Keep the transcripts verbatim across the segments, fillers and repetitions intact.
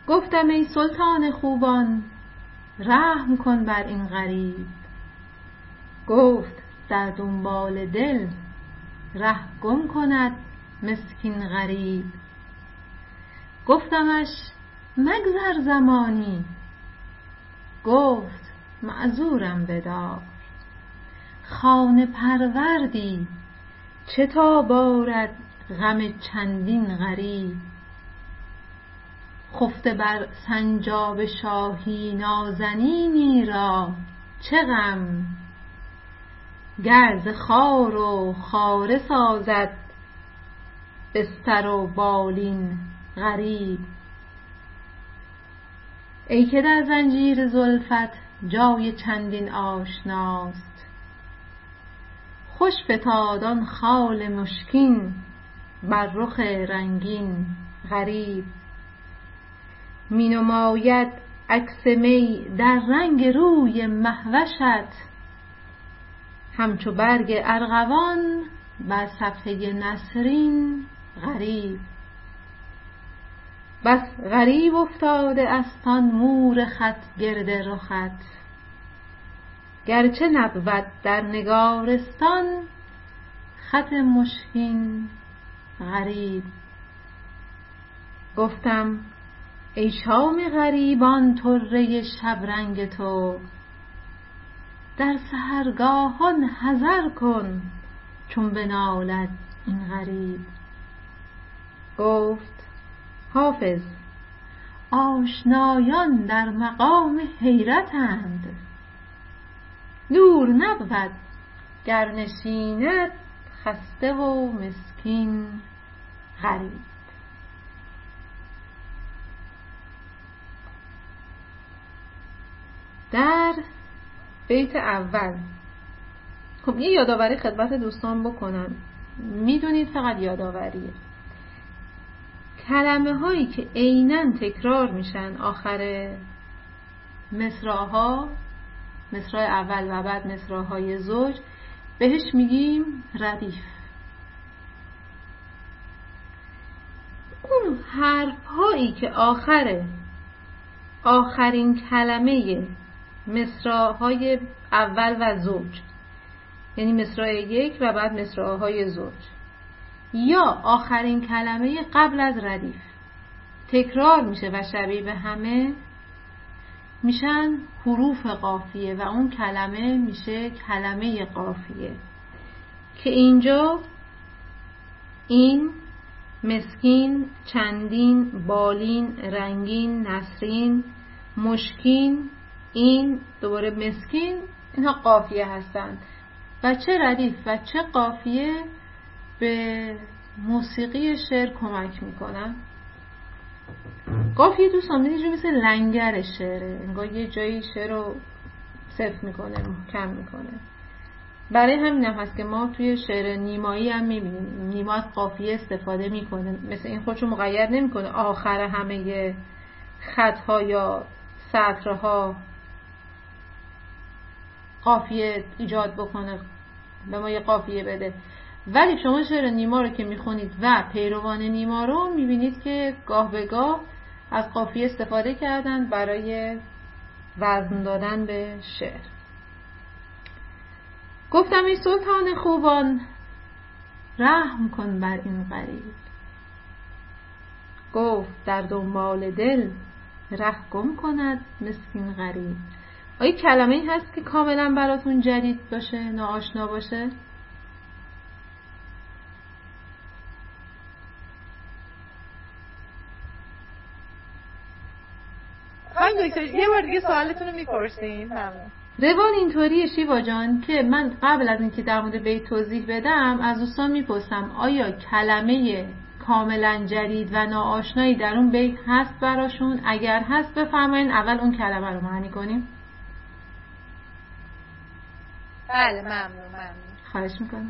گفتم ای سلطان خوبان رحم کن بر این غریب. گفت در دنبال دل ره گم کند مسکین غریب. گفتمش مگذر زمانی. گفت معذورم بدار. خانه پروردی چه تا بارد غم چندین غریب. خفته بر سنجاب شاهی نازنینی را چه غم. گر ز خار و خاره سازد بستر و بالین غریب. ای که در زنجیر زلفت جای چندین آشناست. خوش فتاد آن خال مشکین بر رخ رنگین غریب. می نماید عکس می در رنگ روی مهوشت. همچو برگ ارغوان بر صفحه نسرین غریب. بس غریب افتاده است آن مور خط گرد رخت. گرچه نبود در نگارستان خط مشکین غریب. گفتم ای شام غریبان طره شبرنگ تو. در سحرگاهان حذر کن چون بنالد این غریب. گفت حافظ آشنایان در مقام حیرتند. دور نبود گر نشیند خسته و مسکین غریب. در بیت اول خب یه یادآوری خدمت دوستان بکنم. میدونید فقط یادآوریه. کلمه هایی که عیناً تکرار میشن آخر مصرع‌ها، مصرع اول و بعد مصرع‌های زوج، بهش میگیم ردیف. اون حرف هایی که آخر آخرین کلمه مصرع‌های اول و زوج، یعنی مصرع یک و بعد مصرع‌های زوج، یا آخرین کلمه قبل از ردیف تکرار میشه و شبیه به همه، میشن حروف قافیه و اون کلمه میشه کلمه قافیه. که اینجا این، مسکین، چندین، بالین، رنگین، نسرین، مشکین، این، دوباره مسکین، اینها قافیه هستند. و چه ردیف و چه قافیه به موسیقی شعر کمک میکنن. قافیه دوستان یه جوری مثل لنگر شعره، انگار یه جایی شعر رو صرف میکنه، محکم میکنه. برای همین هم هست که ما توی شعر نیمایی هم میبینیم نیما از قافیه استفاده میکنه. مثل این خودشو مقید نمیکنه آخر همه خطها یا سطرها قافیه ایجاد بکنه، به ما یه قافیه بده. ولی شما شعر نیما رو که میخونید و پیروان نیما رو میبینید که گاه به گاه از قافیه استفاده کردن برای وزن دادن به شعر. گفتم ای سلطان خوبان رحم کن بر این غریب. گفت در دنبال دل ره گم کند مسکین غریب. آیا کلمه ای هست که کاملا براتون جدید باشه، ناآشنا باشه؟ خانم دکتر یه بار دیگه سوالتون رو میپرسین؟ ممنون. روال اینطوریه شیوا جان که من قبل از اینکه در مورد بیت توضیح بدم از دوستان میپرسم آیا کلمه کاملا جدید و ناآشنایی در اون بیت هست براشون؟ اگر هست بفرمایید اول اون کلمه رو معنی کنیم. بله ممنون ممنون. خواهش میکنم.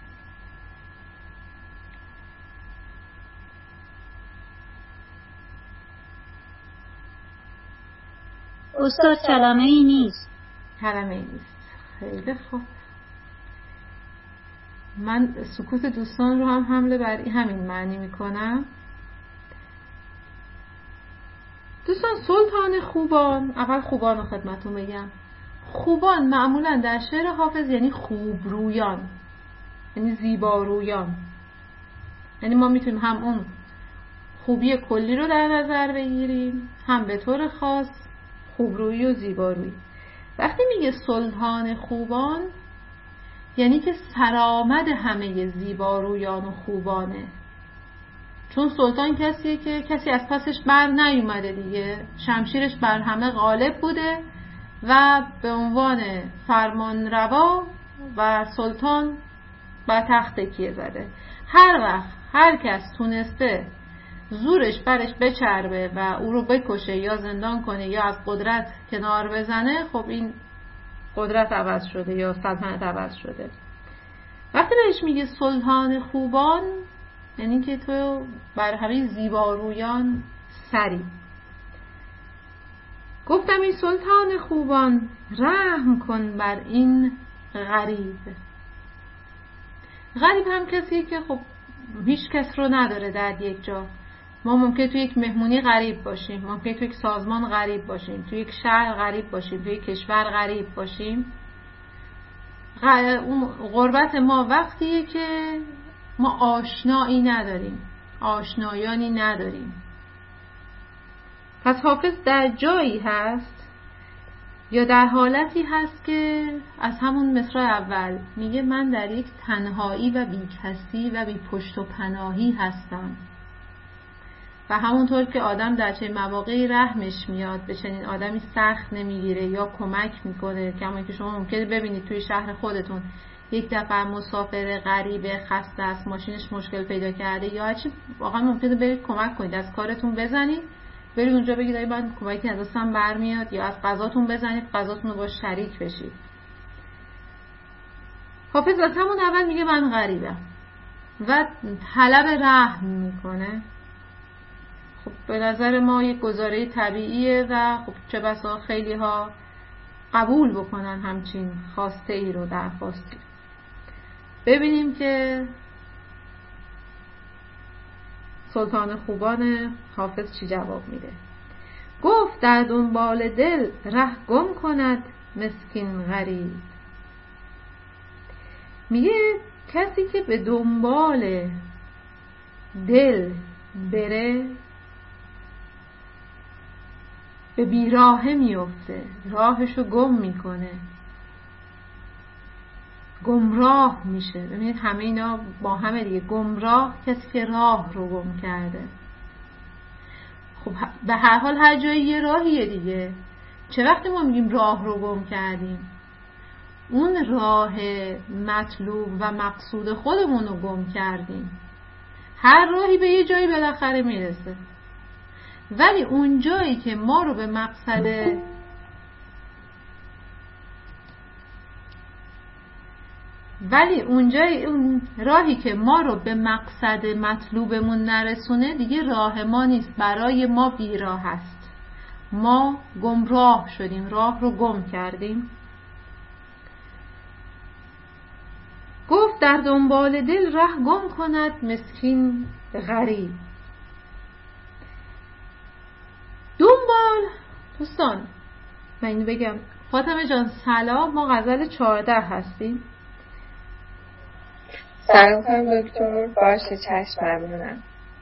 استاد کلمه ای نیست. کلمه ای نیست. خیلی خوب. من سکوت دوستان رو هم حمله بر همین معنی میکنم. دوستان سلطان خوبان، اول خوبان رو خدمتون بگم. خوبان معمولا در شعر حافظ یعنی خوبرویان، یعنی زیبارویان. یعنی ما میتونیم هم اون خوبی کلی رو در نظر بگیریم، هم به طور خاص خوبرویی و زیبارویی. وقتی میگه سلطان خوبان یعنی که سرآمد همه زیبارویان و خوبانه. چون سلطان کسیه که کسی از پسش بر نیومده دیگه، شمشیرش بر همه غالب بوده و به عنوان فرمان روا و سلطان بر تخت تکیه زده. هر وقت هر کس تونسته زورش برش بچربه و او رو بکشه یا زندان کنه یا از قدرت کنار بزنه، خب این قدرت عوض شده یا سلطنت عوض شده. وقتی بهش میگه سلطان خوبان یعنی که تو بر همه زیبارویان سری. گفتم این سلطان خوبان رحم کن بر این غریب. غریب هم کسی که خب هیچ کس رو نداره در یک جا. ما ممکن تو یک مهمونی غریب باشیم، ممکن تو یک سازمان غریب باشیم، تو یک شهر غریب باشیم، تو یک کشور غریب باشیم. اون غربت ما وقتیه که ما آشنایی نداریم، آشنایانی نداریم. پس حافظ در جایی هست یا در حالتی هست که از همون مصرع اول میگه من در یک تنهایی و بیکسی و بی پشت و پناهی هستم. و همونطور که آدم در چه مواقعی رحمش میاد به چنین آدمی سخت نمیگیره یا کمک میکنه، کما که شما ممکنه ببینید توی شهر خودتون یک دفعه مسافر غریبه خسته است، ماشینش مشکل پیدا کرده یا هرچی، واقعا ممکنه برید کمک کنید، از کارتون بزنید برید اونجا بگید ای من کمکی از دستم برمیاد، یا از غذاتون بزنید غذاتون رو با شریک بشید. حافظ از همون اول میگه من غریبم و طلب رحم میکنه. خب به نظر ما یک گزاره طبیعیه و خب چه بسا خیلی ها قبول بکنن همچین خواسته ای رو، درخواستی. ببینیم که سلطان خوبان حافظ چی جواب میده. گفت در دنبال دل ره گم کند مسکین غریب. میگه کسی که به دنبال دل بره به بیراهه میفته، راهشو گم میکنه، گمراه میشه. ببینید همه اینا با همه دیگه. گمراه کسی که راه رو گم کرده. خب به هر حال هر جایی یه راهیه دیگه. چه وقتی ما میگیم راه رو گم کردیم؟ اون راه مطلوب و مقصود خودمون رو گم کردیم. هر راهی به یه جایی بالاخره میرسه، ولی اون جایی که ما رو به مقصد ولی اون جایی اون راهی که ما رو به مقصد مطلوبمون نرسونه دیگه راه ما نیست، برای ما بیراه است. ما گمراه شدیم، راه رو گم کردیم. گفت در دنبال دل ره گم کند مسکین غریب. دنبال دوستان من اینو بگم، فاطمه جان سلام، ما غزل چهارده هستیم. سلام خانم دکتر. باشه چشم، ممنونم.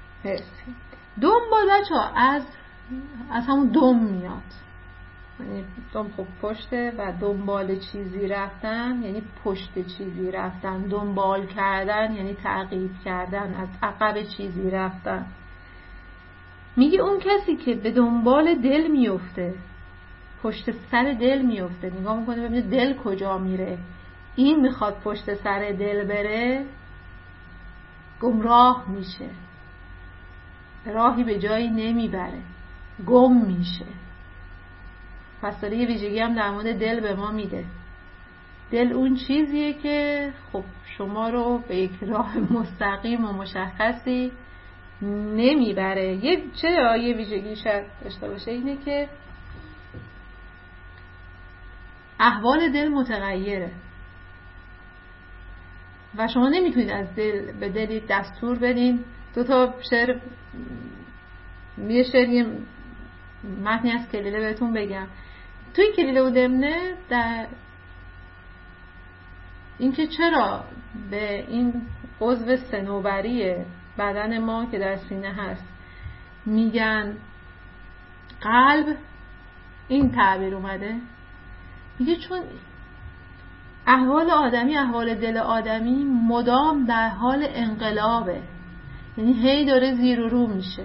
دنبال بچه ها از از همون دم میاد، یعنی دم خب پشته و دنبال چیزی رفتن یعنی پشت چیزی رفتن، دنبال کردن یعنی تعقیب کردن، از عقب چیزی رفتن. میگه اون کسی که به دنبال دل میفته، پشت سر دل میفته، نگاه میکنه ببینه دل کجا میره، این میخواد پشت سر دل بره، گمراه میشه، راهی به جایی نمیبره، گم میشه. پس داره یه ویژگی هم در مورد دل به ما میده. دل اون چیزیه که خب شما رو به یک راه مستقیم و مشخصی نمیبره. یه چه یه ویژگی شاید داشته باشه اینه که احوال دل متغیره و شما نمیتونید از دل به دلی دستور بدین. دو تا شعر، یه شعر متنی از کلیله بهتون بگم. توی کلیله و دمنه در اینکه چرا به این عضو صنوبری بدن ما که در سینه هست میگن قلب، این تعبیر اومده، میگه چون احوال آدمی، احوال دل آدمی مدام در حال انقلابه، یعنی هی داره زیر و رو میشه،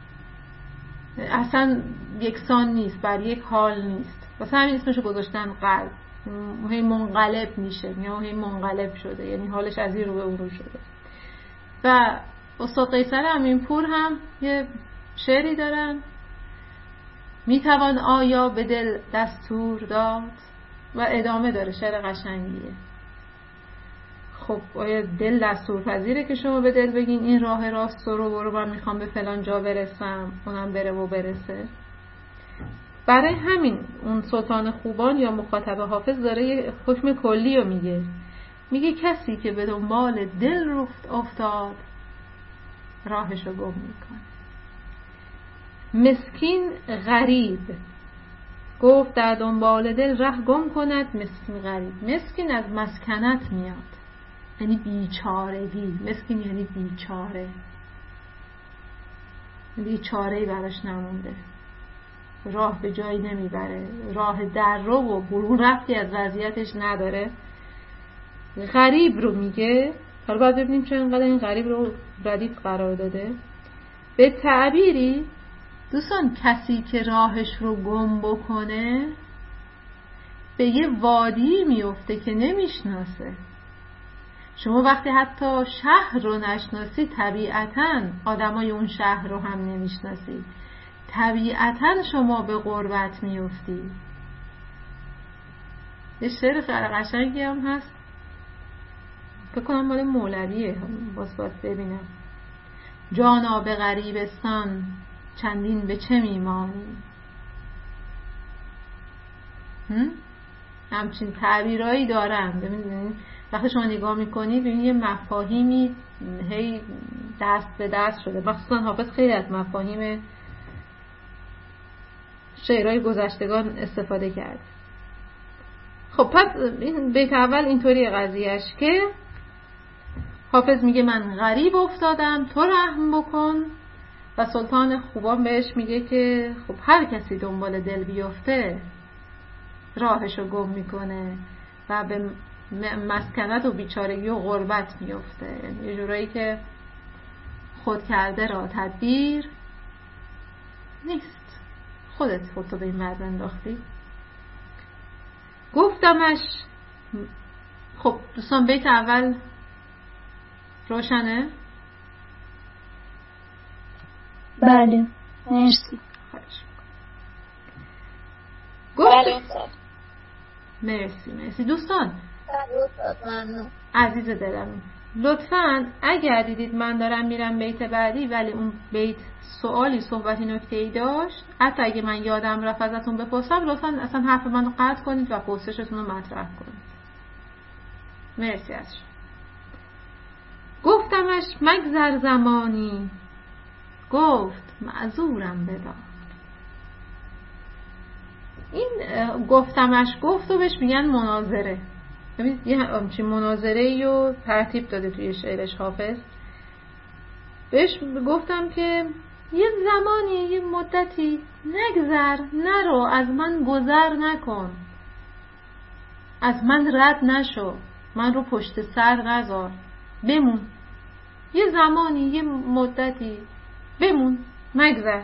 اصلا یکسان نیست، بر یک حال نیست. واسه همین اسمشو گذاشتن قلب. هی منقلب میشه، یا هی منقلب شده، یعنی حالش از این رو به اون رو شده. و استاد قیصر امینپور هم یه شعری دارن، میتوان آیا به دل دستور داد، و ادامه داره، شعر قشنگیه. خب آیا دل دستور پذیره که شما به دل بگین این راه راست رو برو، من میخوام به فلان جا برسم، اونم بره و برسه؟ برای همین اون سلطان خوبان یا مخاطب حافظ داره یه حکم کلی رو میگه، میگه کسی که به دنبال دل رفت افتاد راهشو گم میکنه. مسکین غریب گفت در دنبال دل ره گم کند مسکین غریب. مسکین از مسکنت میاد، یعنی بیچارگی. مسکین یعنی بیچاره، بیچاره‌ای براش نمونده، راه به جایی نمیبره، راه در رو و برون رفتی از وضعیتش نداره. غریب رو میگه. حالا باید ببینیم چون اینقدر این غریب رو ردیف قرار داده. به تعبیری دوستان کسی که راهش رو گم بکنه به یه وادی میفته که نمیشناسه. شما وقتی حتی شهر رو نشناسی، طبیعتاً آدمای اون شهر رو هم نمیشناسی، طبیعتاً شما به غربت میفتی. یه شعر خیلی قشنگی هم هست، فکر کنم مال مولویه، باز باید ببینم. جانا به غریبستان چندین به چه میمانی. همچین تعبیرایی دارن. ببینید وقتی شما نگاه میکنید ببینید یه مفاهیمی هی دست به دست شده. مخصوصا حافظ خیلی از مفاهیم شعرهای گذشتگان استفاده کرد. خب پس این بیت اول اینطوری قضیهش که حافظ میگه من غریب افتادم تو رحم بکن، و سلطان خوبان بهش میگه که خب هر کسی دنبال دل بیفته راهشو گم میکنه و به مسکنت و بیچارگی و غربت میفته. یه جورایی که خود کرده را تدبیر نیست. خودت خودتو به این مرد انداختی. گفتمش. خب دوستان بیت اول روشنه؟ بله مرسی. بله مرسی مرسی دوستان. عزیز دلم لطفاً اگر دیدید من دارم میرم بیت بعدی ولی اون بیت سوالی صحبتی نکته‌ای داشت، حتی اگه من یادم رفت ازتون بپرسم، لطفاً اصلا حرف منو قطع کنید و پرسشتون رو مطرح کنید. مرسی از شما. گفتمش مگذر زمانی، گفت معذورم بدار. این گفتمش گفت و بهش میگن مناظره. ببینید یه همچین مناظره‌ای رو ترتیب داده توی شعرش حافظ. بهش گفتم که یه زمانی، یه مدتی نگذر، نرو، از من گذر نکن، از من رد نشو، من رو پشت سر نذار، بمون یه زمانی، یه مدتی بمون، نگذر.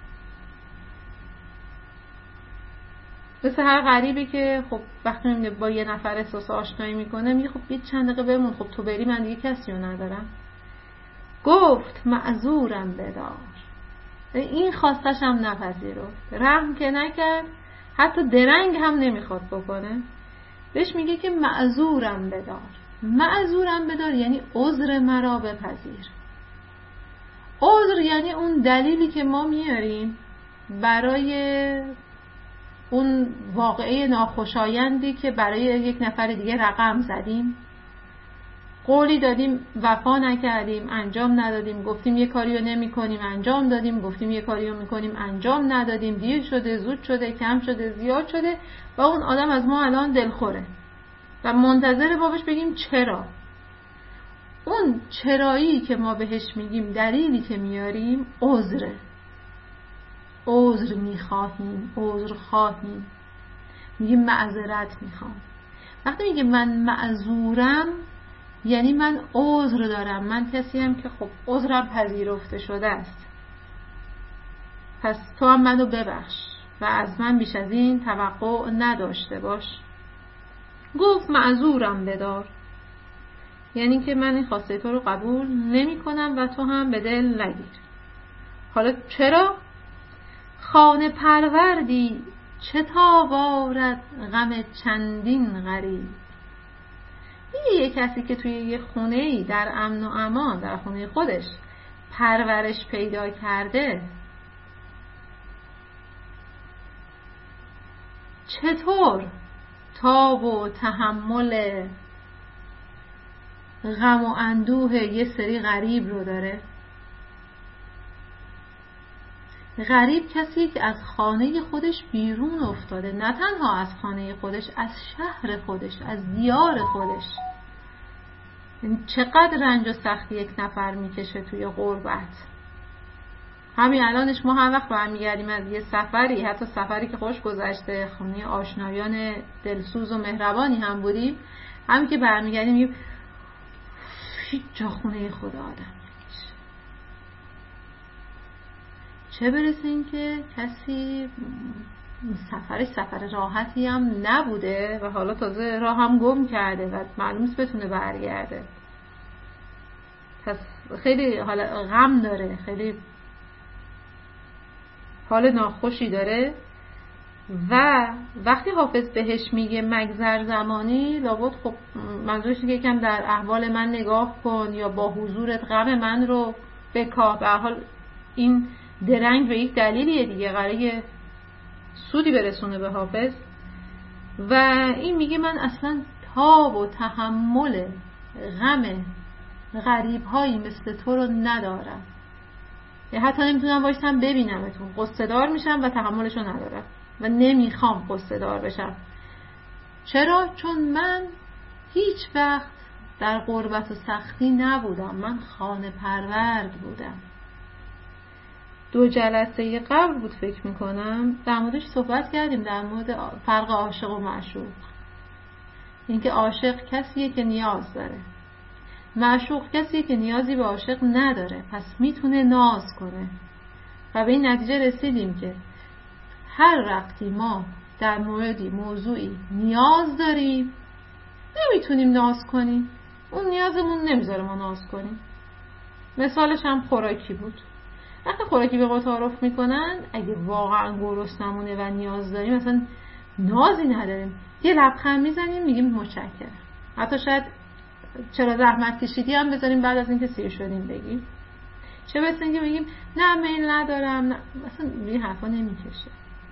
مثل هر غریبی که خب وقتی با یه نفر احساس آشنایی میکنه میگه خب یه چند دقیقه بمون، خب تو بری من دیگه کسی رو ندارم. گفت معذورم بدار. این خواستش هم نپذیرفت، رحم که نکرد، حتی درنگ هم نمیخواد بکنه. بهش میگه که معذورم بدار. معذورم بدار یعنی عذر مرا بپذیر. عذر یعنی اون دلیلی که ما میاریم برای اون واقعه ناخوشایندی که برای یک نفر دیگه رقم زدیم، قولی دادیم وفا نکردیم، انجام ندادیم، گفتیم یه کاری رو نمی کنیم انجام دادیم، گفتیم یه کاری رو می کنیم انجام ندادیم، دیر شده، زود شده، کم شده، زیاد شده و اون آدم از ما الان دلخوره و منتظر بابش بگیم چرا. اون چرایی که ما بهش میگیم، دلیلی که میاریم عذره. عذر میخواهیم، عذر خواهیم، میگیم معذرت میخوام. وقتی میگه من معذورم یعنی من عذر دارم، من کسیم که خب عذرم پذیرفته شده است، پس تو هم منو ببخش و از من بیش از این توقع نداشته باش. گفت معذورم بدار، یعنی که من این خواسته تو رو قبول نمی کنم و تو هم به دل نگیر. حالا چرا؟ خانه پروردی چه تاب آورد غم چندین غریب. یه کسی که توی یه خونه‌ای در امن و امان در خونه خودش پرورش پیدا کرده چطور تاب و تحمل غم و اندوه یه سری غریب رو داره؟ غریب کسی که از خانه خودش بیرون افتاده، نه تنها از خانه خودش، از شهر خودش، از دیار خودش. چقدر رنج و سختی یک نفر میکشه توی غربت. همین الانش ما هر وقت برمیگردیم از یه سفری، حتی سفری که خوش گذشته، خانه آشنایان دلسوز و مهربانی هم بودیم، همین که برمیگردیم میگیم هیچ جا خونه خدا آدم نمیشه. چه برسه این که کسی سفرش سفر راحتی هم نبوده و حالا تازه راه هم گم کرده و معلوم نیست بتونه برگرده. پس خیلی حالا غم داره، خیلی حال ناخوشی داره و وقتی حافظ بهش میگه مگذر زمانی، لابد خب منظورش اینه که یکم در احوال من نگاه کن یا با حضورت غم من رو بکاه. به هر حال این درنگ به یک دلیلیه دیگه، قراره سودی برسونه به حافظ. و این میگه من اصلا تاب و تحمل غم غریب هایی مثل تو رو ندارم، یا حتی نمیتونم باشم ببینمتون، قصه دار میشم و تحملشو ندارم و نمیخوام قصه دار بشم. چرا؟ چون من هیچ وقت در غربت و سختی نبودم، من خانه پرورد بودم. دو جلسه قبل بود فکر میکنم در موردش صحبت کردیم، در مورد فرق عاشق و معشوق. اینکه عاشق کسیه که نیاز داره، معشوق کسیه که نیازی به عاشق نداره، پس میتونه ناز کنه. و به این نتیجه رسیدیم که هر وقتی ما در موردی موضوعی نیاز داریم نمیتونیم ناز کنیم، اون نیازمون نمیذاره ما ناز کنیم. مثالش هم خوراکی بود. وقتی خوراکی به ما تعارف میکنن، اگه واقعا گرسنمونه و نیاز داریم، مثلا نازی نداریم، یه لبخند میزنیم میگیم متشکرم، حتی شاید چرا زحمت کشیدی هم بذاریم بعد از اینکه سیر شدیم بگیم. چه بس اینکه بگیم نه میل ندارم، نه. مثلا این حرفا نمیکشه.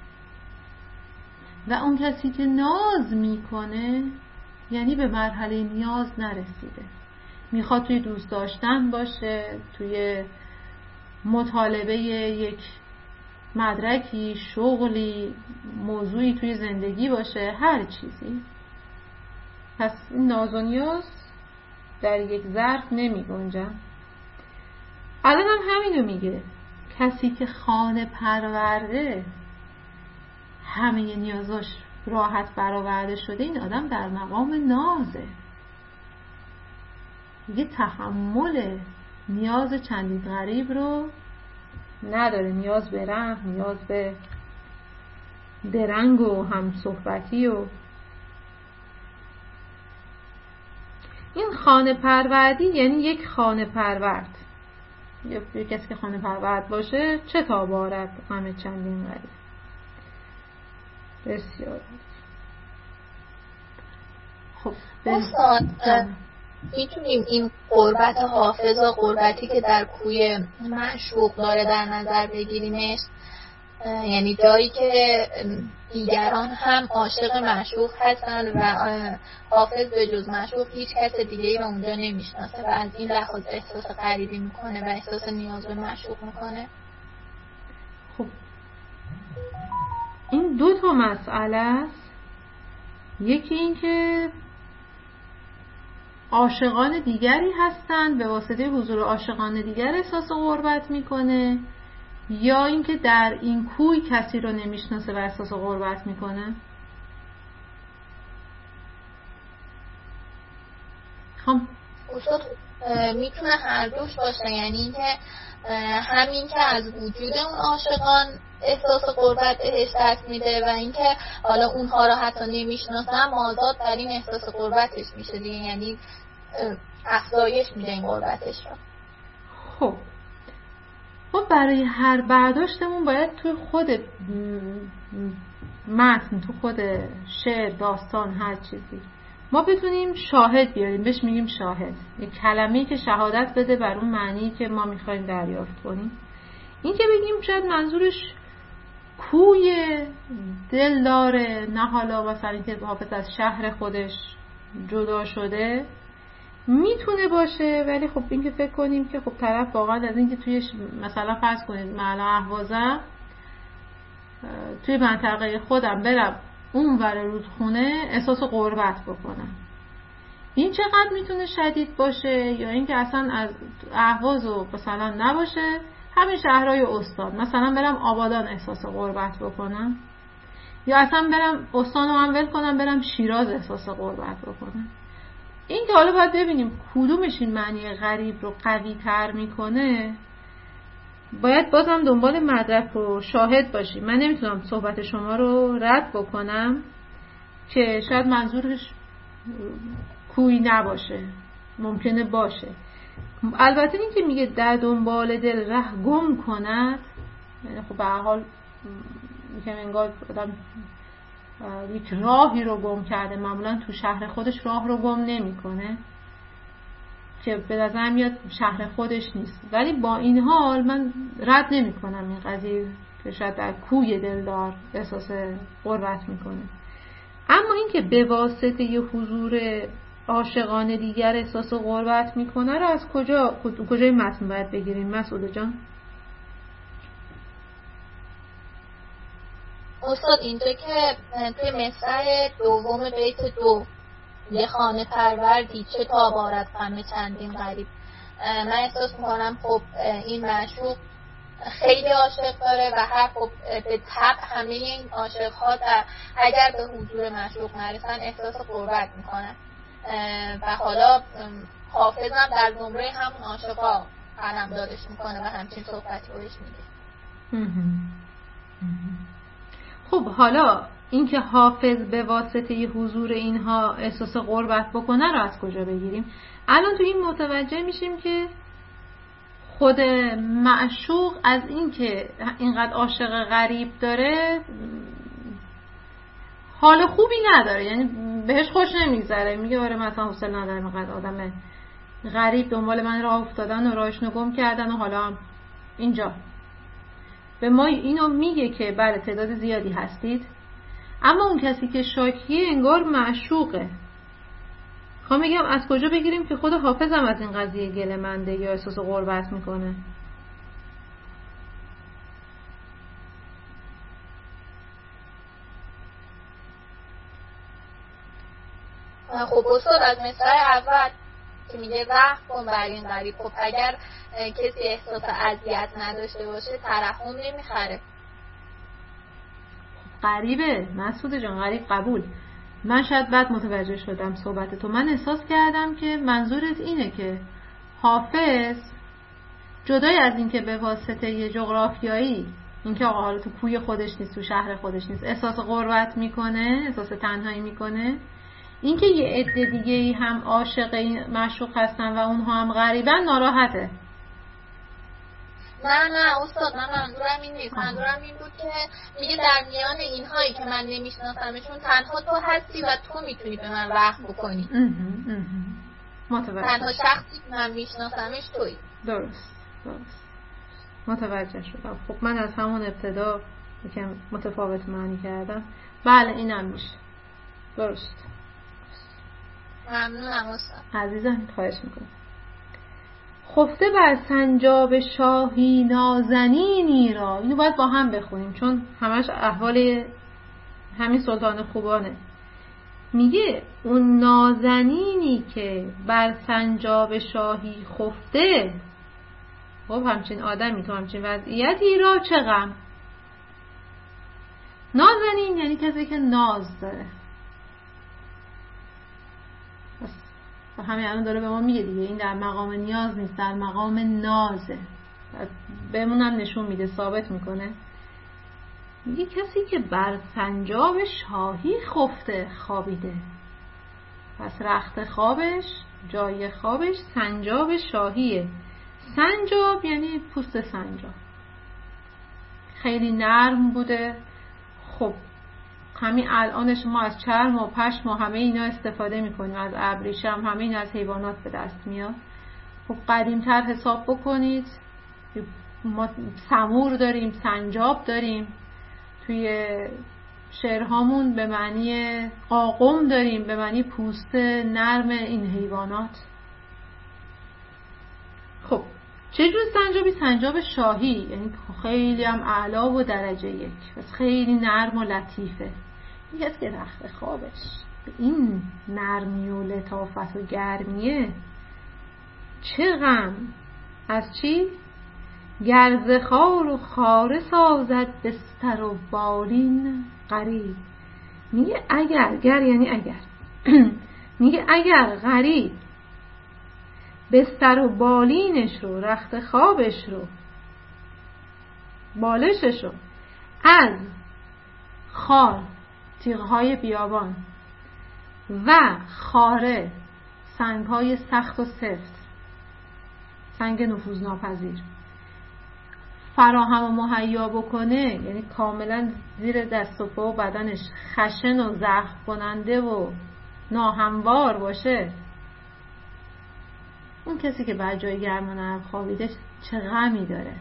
و اون کسی که ناز میکنه یعنی به مرحله نیاز نرسیده، میخواد توی دوست داشتن باشه، توی مطالبه یک مدرکی، شغلی، موضوعی توی زندگی باشه، هر چیزی. پس این ناز و نیاز در یک ظرف نمی گنجن. الان هم همینو میگه، کسی که خانه پرورده، همه نیازاش راحت برآورده شده، این آدم در مقام نازه، یه تحمل نیاز چندین غریب رو نداره، نیاز به رحم، نیاز به درنگ و هم صحبتی. و این خانه پروردی یعنی یک خانه پرورد، یک کسی که خانه پرورد باشه چه تاب آورد غم چندین غریب. بسیار خب استاد، میتونیم این قربت حافظ و قربتی که در کوی معشوق داره در نظر بگیریمش؟ یعنی جایی که دیگران هم عاشق معشوق هستن و حافظ به جز معشوق هیچ کس دیگه ای رو اونجا نمیشناسه و از این لحاظ احساس غریبی میکنه و احساس نیاز به معشوق میکنه. خب این دو تا مسئله است. یکی این که عاشقان دیگری هستند، به واسطه حضور عاشقان دیگر احساس غربت میکنه، یا اینکه در این کوی کسی رو نمیشناسه و احساس غربت میکنه. خب اصلا میتونه هر دوش باشه، یعنی اینکه همین که از وجود اون عاشقان احساس غربت بهش دست میده و اینکه حالا اونها رو حتی نمیشناسن مازاد در این احساس غربتش میشه دیگه، یعنی افزایش میده این غربتش رو. خب ما برای هر برداشتمون باید توی خود متن، تو خود شعر، داستان، هر چیزی ما بتونیم شاهد بیاریم، بهش میگیم شاهد، یک کلمه‌ای که شهادت بده بر اون معنی که ما میخوایم دریافت کنیم. این که بگیم شاید منظورش کوی دل داره، نه حالا مثلا اینکه حافظ از شهر خودش جدا شده، میتونه باشه. ولی خب این که فکر کنیم که خب طرف واقعا از اینکه توی مثلا فرض کنید معلا اهوازم توی منطقه خودم برم اون ور رودخونه احساس غربت بکنم، این چقدر میتونه شدید باشه؟ یا اینکه اصلا از اهواز و مثلا نباشه همین شهرهای استان، مثلا برم آبادان احساس غربت بکنم، یا اصلا برم استان رو هم ول کنم برم شیراز احساس غربت بکنم. این که حالا باید ببینیم کدومش این معنی غریب رو قوی تر میکنه. باید بازم دنبال مدرک و شاهد باشیم. من نمیتونم صحبت شما رو رد بکنم که شاید منظورش کوی نباشه، ممکنه باشه. البته این که میگه در دنبال دل ره گم کند، یعنی خب به هر حال میگم انگار آدم یک راهی رو گم کرده، معمولا تو شهر خودش راه رو گم نمیکنه که به نظر میاد شهر خودش نیست. ولی با این حال من رد نمی کنم این قضیه که شاید در کوی دلدار احساس غربت میکنه. اما این که به واسطه یه حضور عاشقان دیگر احساس غربت میکنه رو از کجا کجای متن باید بگیریم مسعود جان؟ استاد اینجا که توی مصرع دوم بیت دو یه خانه پروردی چه تاب آرد غم چندین غریب، من احساس میکنم خب این معشوق خیلی عاشق داره و هر خب به طبع همه این عاشق ها در اگر به حضور معشوق نرسن احساس غربت میکنن و حالا حافظ هم در زمره همون عاشق ها قلمدادش میکنه و همچین صحبتی بهش میگه. خب حالا اینکه حافظ به واسطه ی حضور اینها احساس غربت بکنه رو از کجا بگیریم؟ الان تو این متوجه میشیم که خود معشوق از اینکه اینقدر عاشق غریب داره حال خوبی نداره، یعنی بهش خوش نمیگذره، میگه آره مثلا حوصله ندارم اینقدر آدم غریب دنبال من راه افتادن و راهشون رو گم کردن و حالا اینجا به ما اینو میگه که بله تعداد زیادی هستید، اما اون کسی که شاکیه انگار معشوقه. خواهم میگم از کجا بگیریم که خود حافظ هم از این قضیه گله منده یا احساس غربت میکنه؟ خب استاد از مصرع اول که میگه رحم کن بر این غریب، خب اگر کسی احساس اذیت نداشته باشه ترحم نمیخره. غریبه مسعود جان، غریب قبول. من شاید بعد متوجه شدم صحبت تو. من احساس کردم که منظورت اینه که حافظ جدای از اینکه به واسطه یه جغرافیایی اینکه آقا حالا تو کوی خودش نیست، تو شهر خودش نیست، احساس غربت میکنه، احساس تنهایی میکنه، اینکه یه عده دیگه‌ای هم عاشق معشوق هستن و اونها هم غریبن ناراحته. نه نه استاد، من منظورم این نیست. منظورم این بود که میگه در میان اینهایی که من نمیشناسمشون تنها تو هستی و تو میتونی به من رحم بکنی. متوجه. تنها شخصی که من میشناسمش تویی. درست درست متوجه شدم. خب من از همون ابتدا یکم متفاوت معنی کردم. بله اینم میشه. درست. ممنونم استاد. عزیزم خواهش میکنم. خفته بر سنجاب شاهی نازنینی را، اینو باید با هم بخونیم چون همش احوال همین سلطان خوبانه. میگه اون نازنینی که بر سنجاب شاهی خفته، خب همچین آدمی تو همچین وضعیتی را چه غم. نازنین یعنی کسی که ناز داره. و همین الان داره به ما میگه دیگه این در مقام نیاز نیست، در مقام نازه. بهمونم نشون میده، ثابت میکنه. میگه کسی که بر سنجاب شاهی خفته، خوابیده. پس رخت خوابش، جای خوابش سنجاب شاهیه. سنجاب یعنی پوست سنجاب. خیلی نرم بوده. خب همین الانش ما از چرم و پشم و همه اینا استفاده میکنیم، از ابریشم، همه این از حیوانات به دست میاد. خب قدیمتر حساب بکنید، ما سمور داریم، سنجاب داریم، توی شعرهامون به معنی قاقم داریم، به معنی پوست نرم این حیوانات. خب چجور سنجابی؟ سنجاب شاهی، یعنی خیلی هم اعلا و درجه یک، بس خیلی نرم و لطیفه. میگه که رخت خوابش به این نرمی و لطافت و گرمیه چه غم. از چی؟ گرزخار و خاره سازد بستر و بالین غریب. میگه اگر، گر یعنی اگر میگه اگر غریب بستر و بالینش رو، رخت خوابش رو، بالشش رو از خار، تیغهای بیابان و خاره، سنگهای سخت و سفت، سنگ نفوذناپذیر فراهم و مهیا بکنه، یعنی کاملا زیر دست و پا و بدنش خشن و زخم کننده و ناهموار باشه، اون کسی که بر جای گرم و نرم خوابیده چه غمی داره،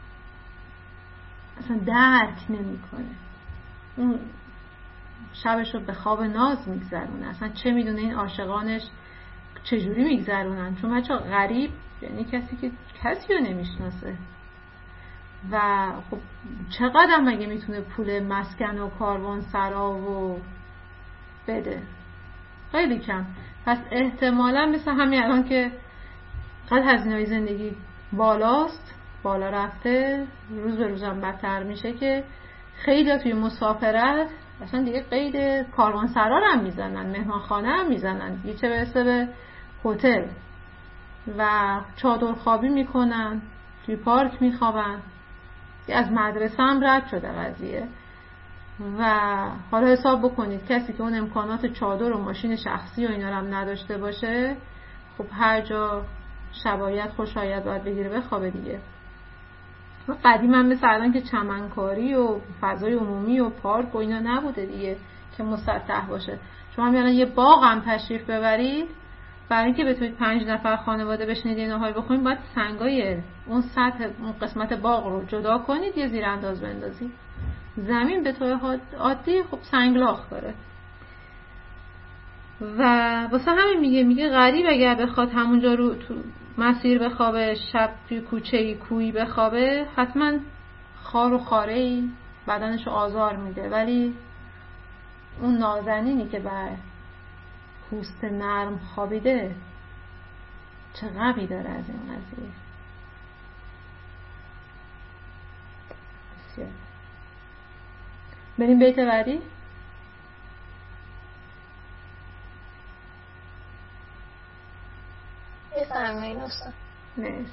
اصلا درک نمی کنه. اون شبش رو به خواب ناز میگذرونه، اصلا چه میدونه این عاشقانش چجوری میگذرونن. چون بچه غریب یعنی کسی که کسی رو نمیشناسه و خب چقدر مگه میتونه پول مسکن و کاروان سرا و بده؟ خیلی کم. پس احتمالا مثل همین الان که قد هزینه‌های زندگی بالاست، بالا رفته، روز به روزم بدتر میشه، که خیلی توی مسافرت اصلا دیگه قید کاروان سرا رو هم میزنن، مهمانخانه هم میزنن، یه چه برسه به هتل و چادر خوابی میکنن، توی پارک میخوابن. از مدرسه هم رد شده قضیه. و حالا حساب بکنید کسی که اون امکانات چادر و ماشین شخصی و اینا رو هم نداشته باشه، خب هر جا شبایت خوشایت باید بگیره بخوابه دیگه. قدیم هم مثل الان که چمنکاری و فضای عمومی و پارک و اینا نبوده دیگه که مسطح باشه. شما هم یعنی یه باغ هم تشریف ببرید، برای اینکه بتونید پنج نفر خانواده بشینید یه نهار بخورید، باید سنگای اون سطح اون قسمت باغ رو جدا کنید، یه زیر انداز بندازید. زمین به طور عادی خب سنگلاخ داره. و واسه همین میگه میگه غریب اگر بخواد همونجا رو تو مسیر بخوابه، شب توی کوچه‌ای کویی بخوابه، حتما خار و خاره‌ای بدنشو آزار میده. ولی اون نازنینی که بر پوست نرم خوابیده چه غمی داره از این قضیه. بسیار. بریم بیت بعدی. بفرمایید استاد. مرسی.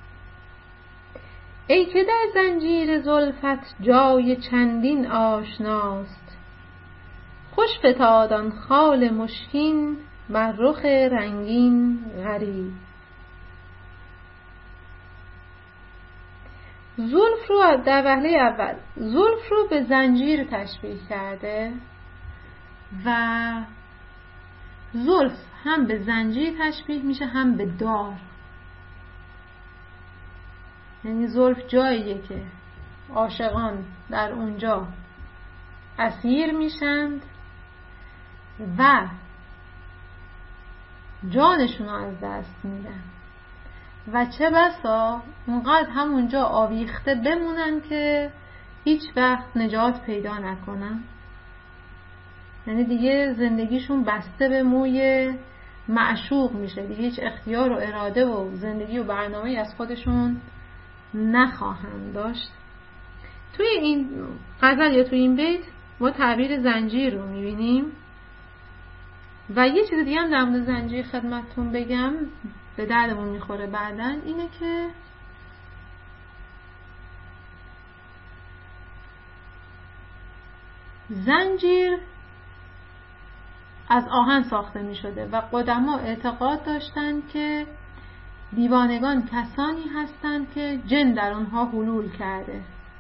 ای که در زنجیر زلفت جای چندین آشناست، خوش فتاد آن خال مشکین بر رخ رنگین غریب. زلف رو در وهله اول زلف رو به زنجیر تشبیه کرده و زلف هم به زنجیر تشبیه میشه هم به دار. یعنی زلف جاییه که عاشقان در اونجا اسیر میشند و جانشون رو از دست میدن و چه بسا اونقدر همونجا آویخته بمونن که هیچ وقت نجات پیدا نکنن. یعنی دیگه زندگیشون بسته به موی معشوق میشه، دیگه هیچ اختیار و اراده و زندگی و برنامه از خودشون نخواهند داشت. توی این غزل یا توی این بیت ما تعبیر زنجیر رو میبینیم و یه چیز دیگه هم در مورد زنجیر خدمتتون بگم به دردمون میخوره بعدن، اینه که زنجیر از آهن ساخته می شده و قدما اعتقاد داشتند که دیوانگان کسانی هستند که جن در اونها حلول کرده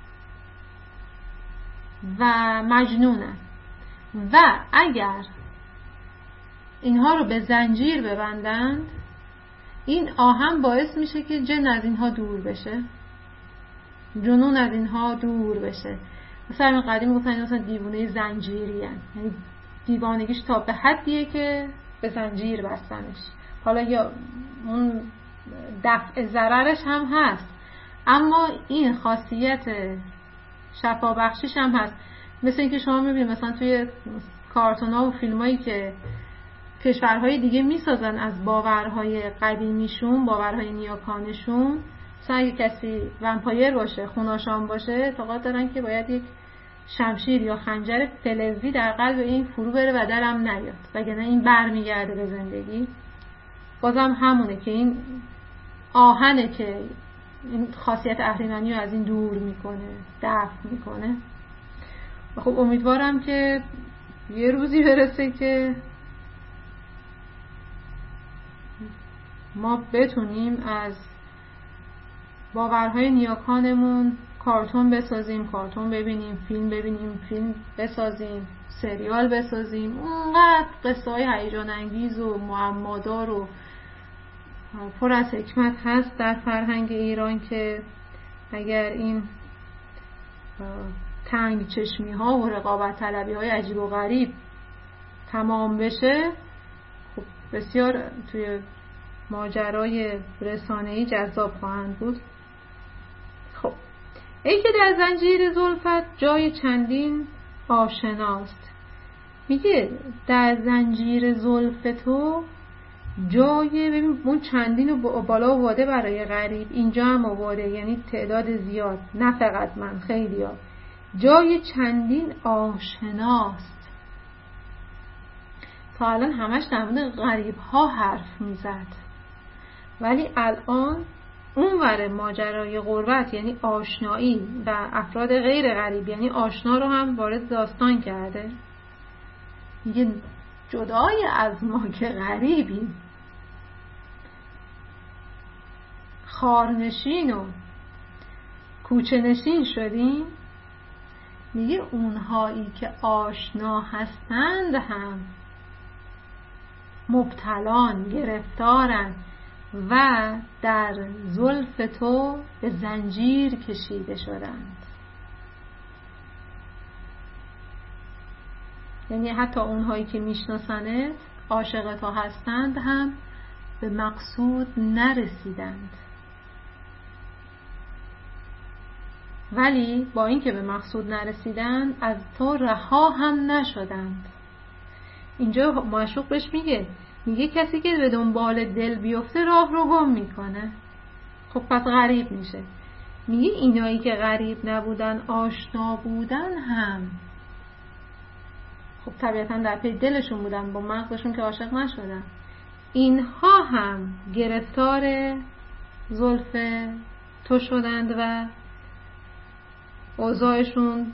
و مجنونن و اگر اینها رو به زنجیر ببندند این آهن باعث میشه که جن از اینها دور بشه، جنون از اینها دور بشه. مثلا قدیم گفتن مثلا دیوانه زنجیری هن. یعنی دیوانگیش تا به حدیه که به زنجیر بستنش. حالا یا اون دفع ضررش هم هست اما این خاصیت شفابخشیش هم هست. مثل اینکه شما میبینید مثلا توی کارتونا و فیلمایی که کشورهای دیگه میسازن از باورهای قدیمیشون، باورهای نیاکانشون، مثلا اگه کسی ومپایر باشه، خوناشام باشه، اعتقاد دارن که باید یک شمشیر یا خنجر فلزی در قلب این فرو بره و درم نیاد وگرنه این برمیگرده به زندگی. بازم همونه که این آهنه که این خاصیت اهریمنی رو از این دور میکنه، دفع میکنه. خب امیدوارم که یه روزی برسه که ما بتونیم از باورهای نیاکانمون کارتون بسازیم، کارتون ببینیم، فیلم ببینیم، فیلم بسازیم، سریال بسازیم. اونقدر قصه های هیجان انگیز و معمادار و پر از حکمت هست در فرهنگ ایران که اگر این تنگ چشمی ها و رقابت طلبی های عجیب و غریب تمام بشه، خب بسیار توی ماجرای رسانه‌ای جذاب خواهند بود. خب ای که در زنجیر زلفت جای چندین آشناست. میگه در زنجیر زلف تو جای، ببین اون چندین و بالا واده برای غریب، اینجا هم واده یعنی تعداد زیاد، نه فقط من، خیلی ها. جای چندین آشناست. تا الان همش در مورد غریب ها حرف میزد ولی الان اون ور ماجرای غربت یعنی آشنایی و افراد غیر غریب یعنی آشنا رو هم وارد داستان کرده. میگه جدای از ما که غریبیم، خارنشین و کوچه نشین شدیم، میگه اونهایی که آشنا هستند هم مبتلان، گرفتارن و در زلف تو به زنجیر کشیده شدند. یعنی حتی اونهایی که میشناسنت، عاشق تو هستند هم به مقصود نرسیدند، ولی با اینکه به مقصود نرسیدند از تو رها هم نشدند. اینجا معشوق بهش میگه میگه کسی که به دنبال دل بیفته راه رو گم میکنه. خب پس غریب میشه. میگه اینایی که غریب نبودن، آشنا بودن هم خب طبیعتا در پی دلشون بودن، با مغزشون که عاشق نشدن. اینها هم گرفتار زلف تو شدند و اوضاعشون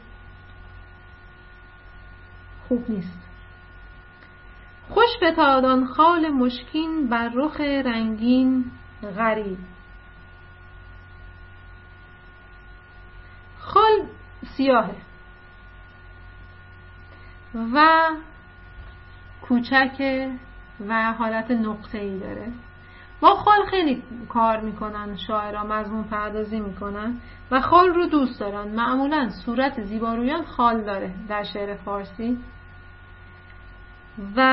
خوب نیست. خوش فتادان خال مشکین بر رخ رنگین غریب. خال سیاهه و کوچکه و حالت نقطه‌ای داره. با خال خیلی کار میکنن شاعرها، مضمون پردازی میکنن و خال رو دوست دارن. معمولا صورت زیبارویان خال داره در شعر فارسی. و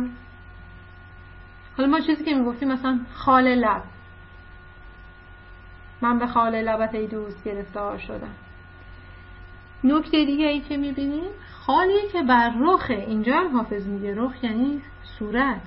حالا ما چیزی که میگفتیم مثلا خال لب، من به خال لبت ای دوست گرفتار شدم. نکته دیگه ای که میبینیم خالیه که بر رخ، اینجا هم حافظ میگه رخ یعنی صورت.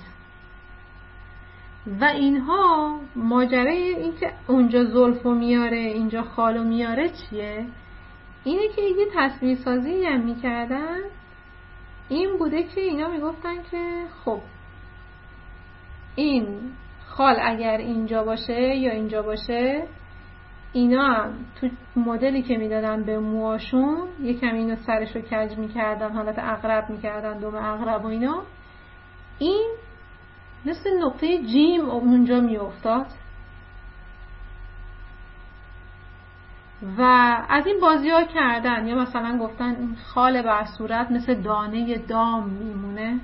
و اینها ماجرای این که اونجا زلفو میاره اینجا خالو میاره چیه؟ اینه که یه تصویر سازی هم میکردن. این بوده که اینا میگفتن که خب این خال اگر اینجا باشه یا اینجا باشه، اینا هم تو مدلی که میدادن به موهاشون یکم اینو سرشو کج میکردن، حالت عقرب میکردن، دوم عقرب و اینا، این مثل نقطه جیم اونجا میافتاد. و از این بازی ها کردن، یا مثلا گفتن این خال بر صورت مثل دانه دام میمونه.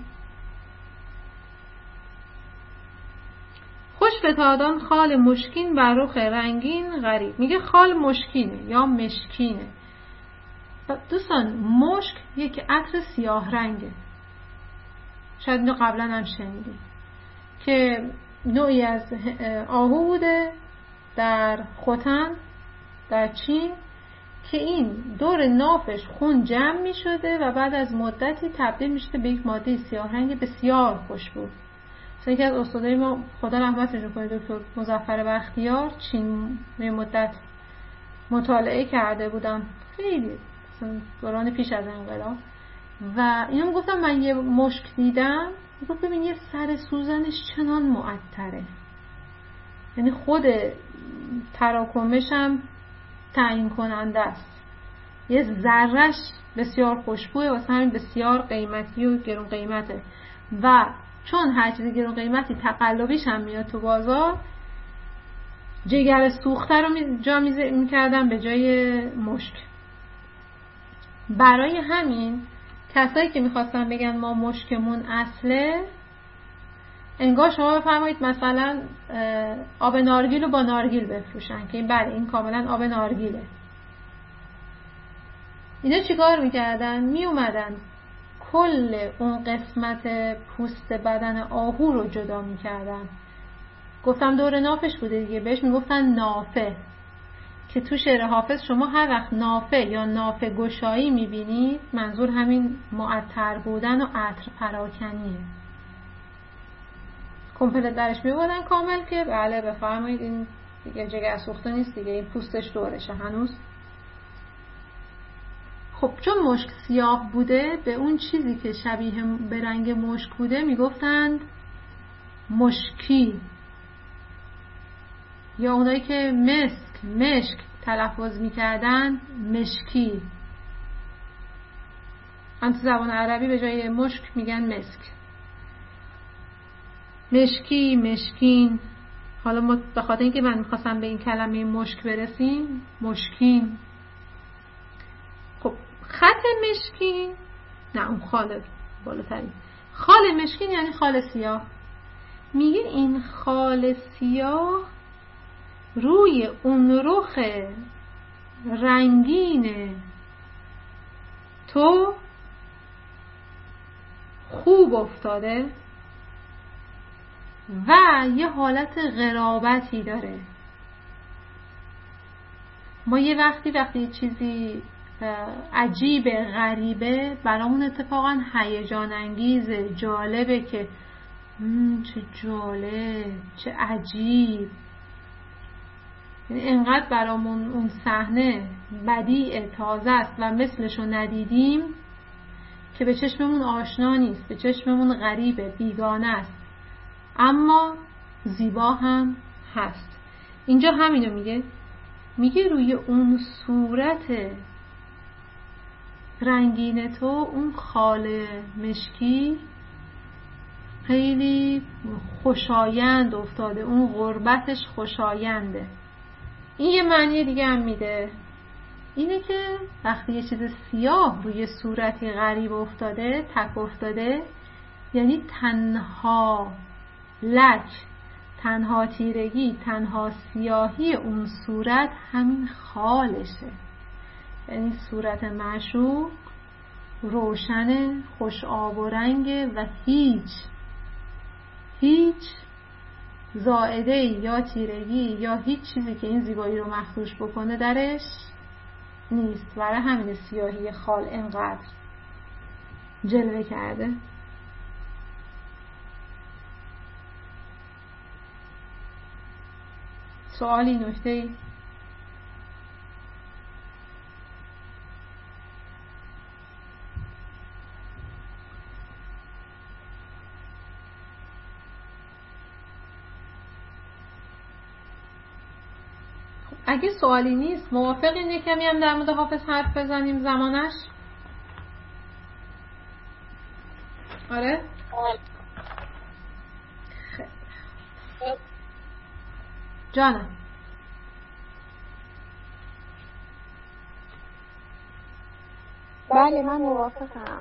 خوش فتادان خال مشکین بر رخ رنگین غریب. میگه خال مشکینه یا مشکینه. دوستان مشک یک عطر سیاه رنگه، شاید اینو قبلا هم شنیدید، که نوعی از آهو بوده در خوتن در چین که این دور نافش خون جمع می شده و بعد از مدتی تبدیل می شده به یک ماده سیاه رنگ بسیار خوشبو. مثلا یکی از استادای ما خدا رحمتش کنه دکتر مظفر بختیار، چین یه مدت مطالعه کرده بودم، خیلی دوران پیش از انقلاب، و اینو گفتم من یه مشک دیدم، گفت ببین یه سر سوزنش چنان معطره، یعنی خود تراکمش هم تعیین کننده است، یه ذره‌اش بسیار خوشبوه، واسه همین بسیار قیمتی و گرون قیمته. و چون هر چیز گرون قیمتی تقلبیش هم میاد تو بازار، جگر سوخته رو جا میکردن به جای مشک. برای همین کسایی که میخواستن بگن ما مشکمون اصله، انگار شما بفرمایید مثلا آب نارگیل رو با نارگیل بفروشن که این بله این کاملا آب نارگیله. اینا چیکار میکردن؟ میومدن کل اون قسمت پوست بدن آهو رو جدا میکردن. گفتم دور نافش بوده دیگه، بهش میگفتن نافه، که تو شعر حافظ شما هر وقت نافه یا نافه گشایی میبینید منظور همین معطر بودن و عطر پراکنیه. کمپلت درش میبودن کامل که بله بفرمایید این دیگه جگر سوخته نیست دیگه، این پوستش دورشه هنوز. خب چون مشک سیاه بوده، به اون چیزی که شبیه به رنگ مشک بوده میگفتند مشکی، یا اونایی که مسک مشک تلفظ میکردن مشکی. هم تو زبان عربی به جای مشک میگن مسک، مشکی، مشکین. حالا ما به خاطر اینکه من میخواستم به این کلمه مشک برسیم، مشکین. خب خط مشکین، نه اون خال بالاتری، خال مشکین یعنی خال سیاه. میگه این خال سیاه روی اون رخ رنگین تو خوب افتاده و یه حالت غرابتی داره. ما یه وقتی وقتی چیزی عجیبه غریبه برامون اتفاقا هیجان انگیزه، جالبه که چه جالب چه عجیب، یعنی اینقدر برامون اون صحنه بدیع تازه است و مثلشو ندیدیم که به چشممون آشنا نیست، به چشممون غریبه، بیگانه است، اما زیبا هم هست. اینجا همینو میگه، میگه روی اون صورت رنگین تو، اون خال مشکی خیلی خوشایند افتاده، اون غربتش خوشاینده. این یه معنی دیگه هم میده، اینه که وقتی یه چیز سیاه روی صورتی غریب افتاده، تک افتاده، یعنی تنها لک، تنها تیرگی، تنها سیاهی اون صورت همین خالشه. یعنی صورت معشوق روشن، خوش آب و رنگه و هیچ هیچ زائده یا تیرگی یا هیچ چیزی که این زیبایی رو مخدوش بکنه درش نیست. برای همین سیاهی خال اینقدر جلوه کرده. سوالی، نکته‌ای؟ اگه سوالی نیست موافقین یک کمی هم در مورد حافظ حرف بزنیم زمانش؟ آره؟ خیلی جانم. بله من موافقم.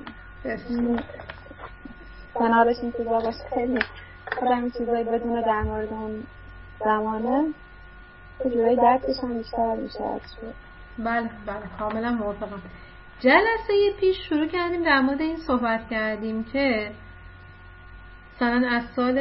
کنارش این چیزا باشه خیلی خودم این چیزایی بدونه در مورد اون زمانه جوری درکش هم بیشتر میشه. بله بله کاملا موافقم. جلسه پیش شروع کردیم در مورد این صحبت کردیم که مثلا از سال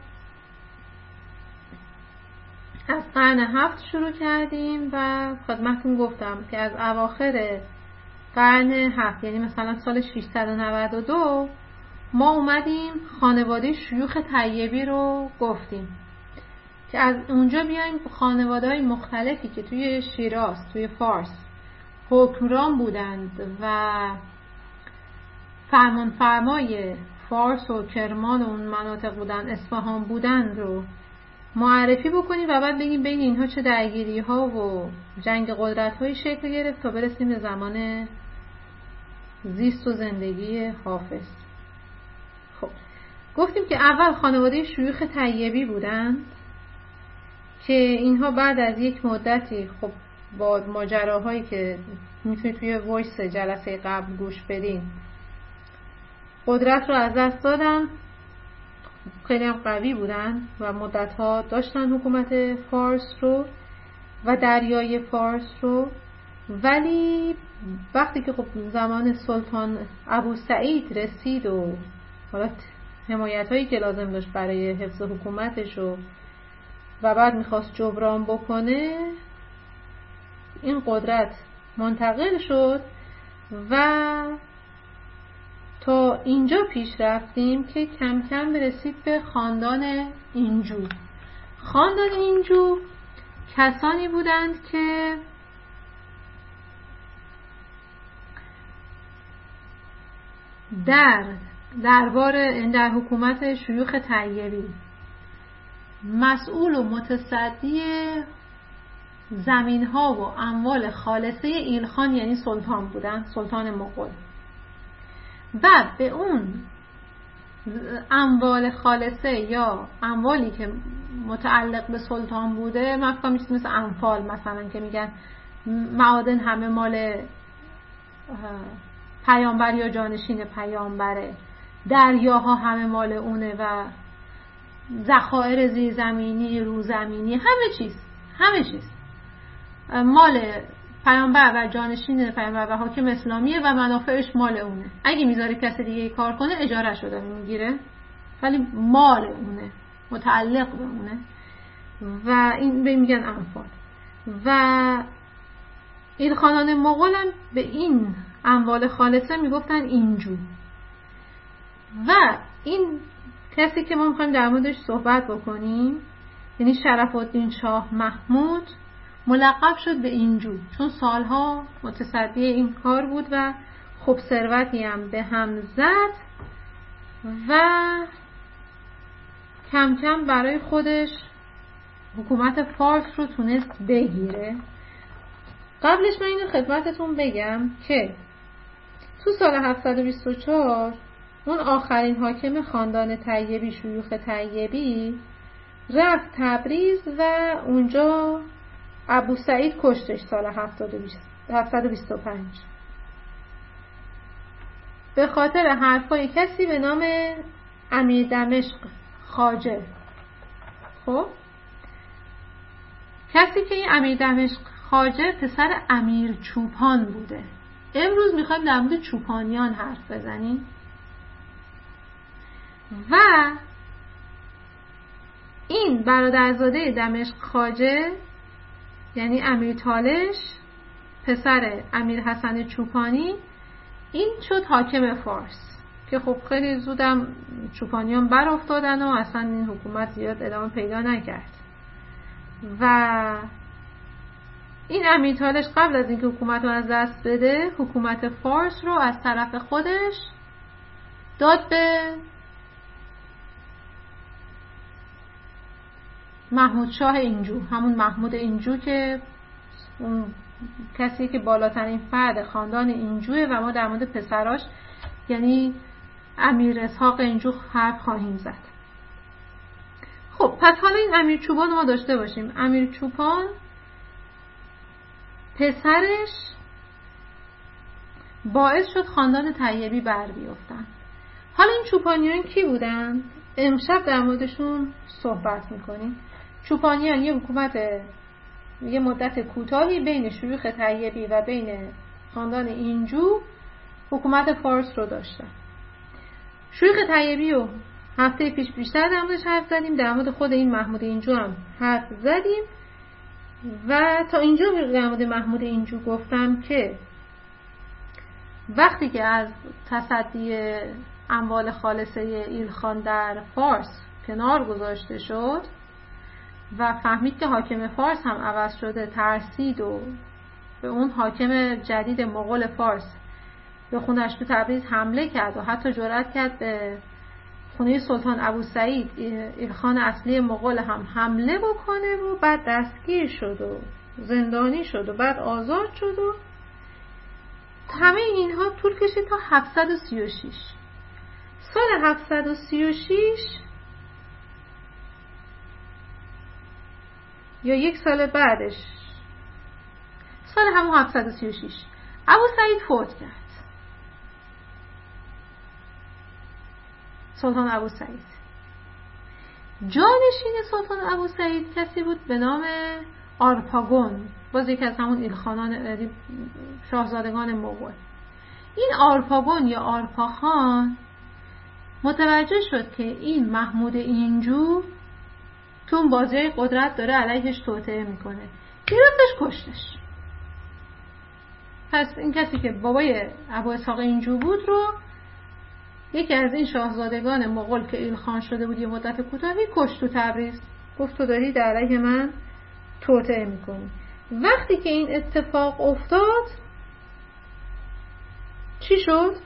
از قرن هفت شروع کردیم و خدمتتون گفتم که از اواخر قرن هفت یعنی مثلا سال ششصد و نود و دو ما اومدیم خانواده شیوخ طیبی رو گفتیم که از اونجا بیایم خانواده‌های مختلفی که توی شیراز، توی فارس حکمران بودند و فرمان فرمای فارس و کرمان و اون مناطق بودن، اصفهان بودن رو معرفی بکنیم و بعد بگیم بین اینها چه درگیری ها و جنگ قدرت های شکل گرفت تا برسیم به زمان زیست و زندگی حافظ. خب گفتیم که اول خانواده شیوخ طیبی بودند که اینها بعد از یک مدتی خب با ماجراهایی که میتونید توی وایس جلسه قبل گوش بدین قدرت رو از دست دادن. خیلی هم قوی بودن و مدتها داشتن حکومت فارس رو و دریای فارس رو، ولی وقتی که خب زمان سلطان ابو سعید رسید و حالا حمایت هایی که لازم داشت برای حفظ حکومتش و و بعد میخواست جبران بکنه، این قدرت منتقل شد و تا اینجا پیش رفتیم که کم کم رسید به خاندان اینجو. خاندان اینجو کسانی بودند که در دربار در حکومت شیوخ طیبی مسئول و متصدی زمین ها و اموال خالصه ایلخان یعنی سلطان بودن، سلطان مغول. و به اون اموال خالصه یا اموالی که متعلق به سلطان بوده، مثلا میشه مثل انفال مثلا که میگن معادن همه مال پیامبر یا جانشین پیامبره، دریاها همه مال اونه و ذخایر زیرزمینی، روزمینی، همه چیز همه چیز مال پیامبر و جانشین پیامبر و حاکم اسلامیه و منافعش مال اونه. اگه میذاره کسی دیگه کار کنه اجاره شده میگیره، ولی مال اونه، متعلق به اونه و این به میگن انفال. و ایلخانان مغول هم به این اموال خالصه میگفتن اینجو. و این کسی که ما میخوایم در موردش صحبت بکنیم یعنی شرف الدین شاه محمود ملقب شد به اینجو چون سالها متصدی این کار بود و خب ثروتی هم به هم زد و کم کم برای خودش حکومت فارس رو تونست بگیره. قبلش من اینو خدمتتون بگم که تو سال هفتصد و بیست و چهار اون آخرین حاکم خاندان طیبی شیوخ طیبی رفت تبریز و اونجا ابو سعید کشتش سال هفتصد و بیست و پنج به خاطر حرفای کسی به نام امیر دمشق خواجه. خب کسی که این امیر دمشق خواجه پسر امیر چوپان بوده. امروز میخوایم در مورد چوپانیان حرف بزنیم و این برادرزاده دمشق خواجه یعنی امیر تالش پسر امیر حسن چوپانی این شد حاکم فارس که خب خیلی زودم چوپانیان بر افتادن و اصلا این حکومت زیاد ادامه پیدا نکرد و این امیر تالش قبل از اینکه حکومت رو از دست بده حکومت فارس رو از طرف خودش داد به محمود شاه اینجو، همون محمود اینجو که اون کسی که بالاترین فرد خاندان اینجوه و ما در مورد پسراش یعنی امیر اسحاق اینجو حرف خواهیم زد. خب پس حالا این امیر چوپان ما داشته باشیم. امیر چوپان پسرش باعث شد خاندان طیبی بر بیفتن. حالا این چوپانیان کی بودن؟ امشب در موردشون صحبت میکنیم. چوپانیان یه حکومت یه مدت کوتاهی بین شیوخ طیبی و بین خاندان اینجو حکومت فارس رو داشتن. شیوخ طیبی رو هفته پیش بیشتر در موردش حرف زدیم، در مورد خود این محمود اینجو هم حرف زدیم و تا اینجا در مورد محمود اینجو گفتم که وقتی که از تصدی اموال خالصه ایلخان در فارس کنار گذاشته شد و فهمید که حاکم فارس هم عوض شده، ترسید و به اون حاکم جدید مغول فارس به خونش تو تبریز حمله کرد و حتی جرأت کرد به خونه سلطان ابوسعید ایلخان اصلی مغول هم حمله بکنه و بعد دستگیر شد و زندانی شد و بعد آزاد شد و همه اینها طول کشید تا هفتصد و سی و شش. سال هفتصد و سی و شش یا یک سال بعدش سال همون هفتصد و سی و شش ابوسعید فوت کرد. سلطان ابوسعید. جانشین سلطان ابوسعید کسی بود به نام آرپاگون، باز یکی از همون ایلخانان شاهزادگان مغول. این آرپاگون یا آرپاخان متوجه شد که این محمود اینجو تو اون بازی قدرت داره علیهش توطئه میکنه، گرفتش کشتش. پس این کسی که بابای ابو اسحاق اینجو بود رو یکی از این شاهزادگان مغول که ایلخان شده بود یه مدت کوتاهی کشت تو تبریز. گفت تو داری در علیه من توطئه میکنی. وقتی که این اتفاق افتاد چی شد؟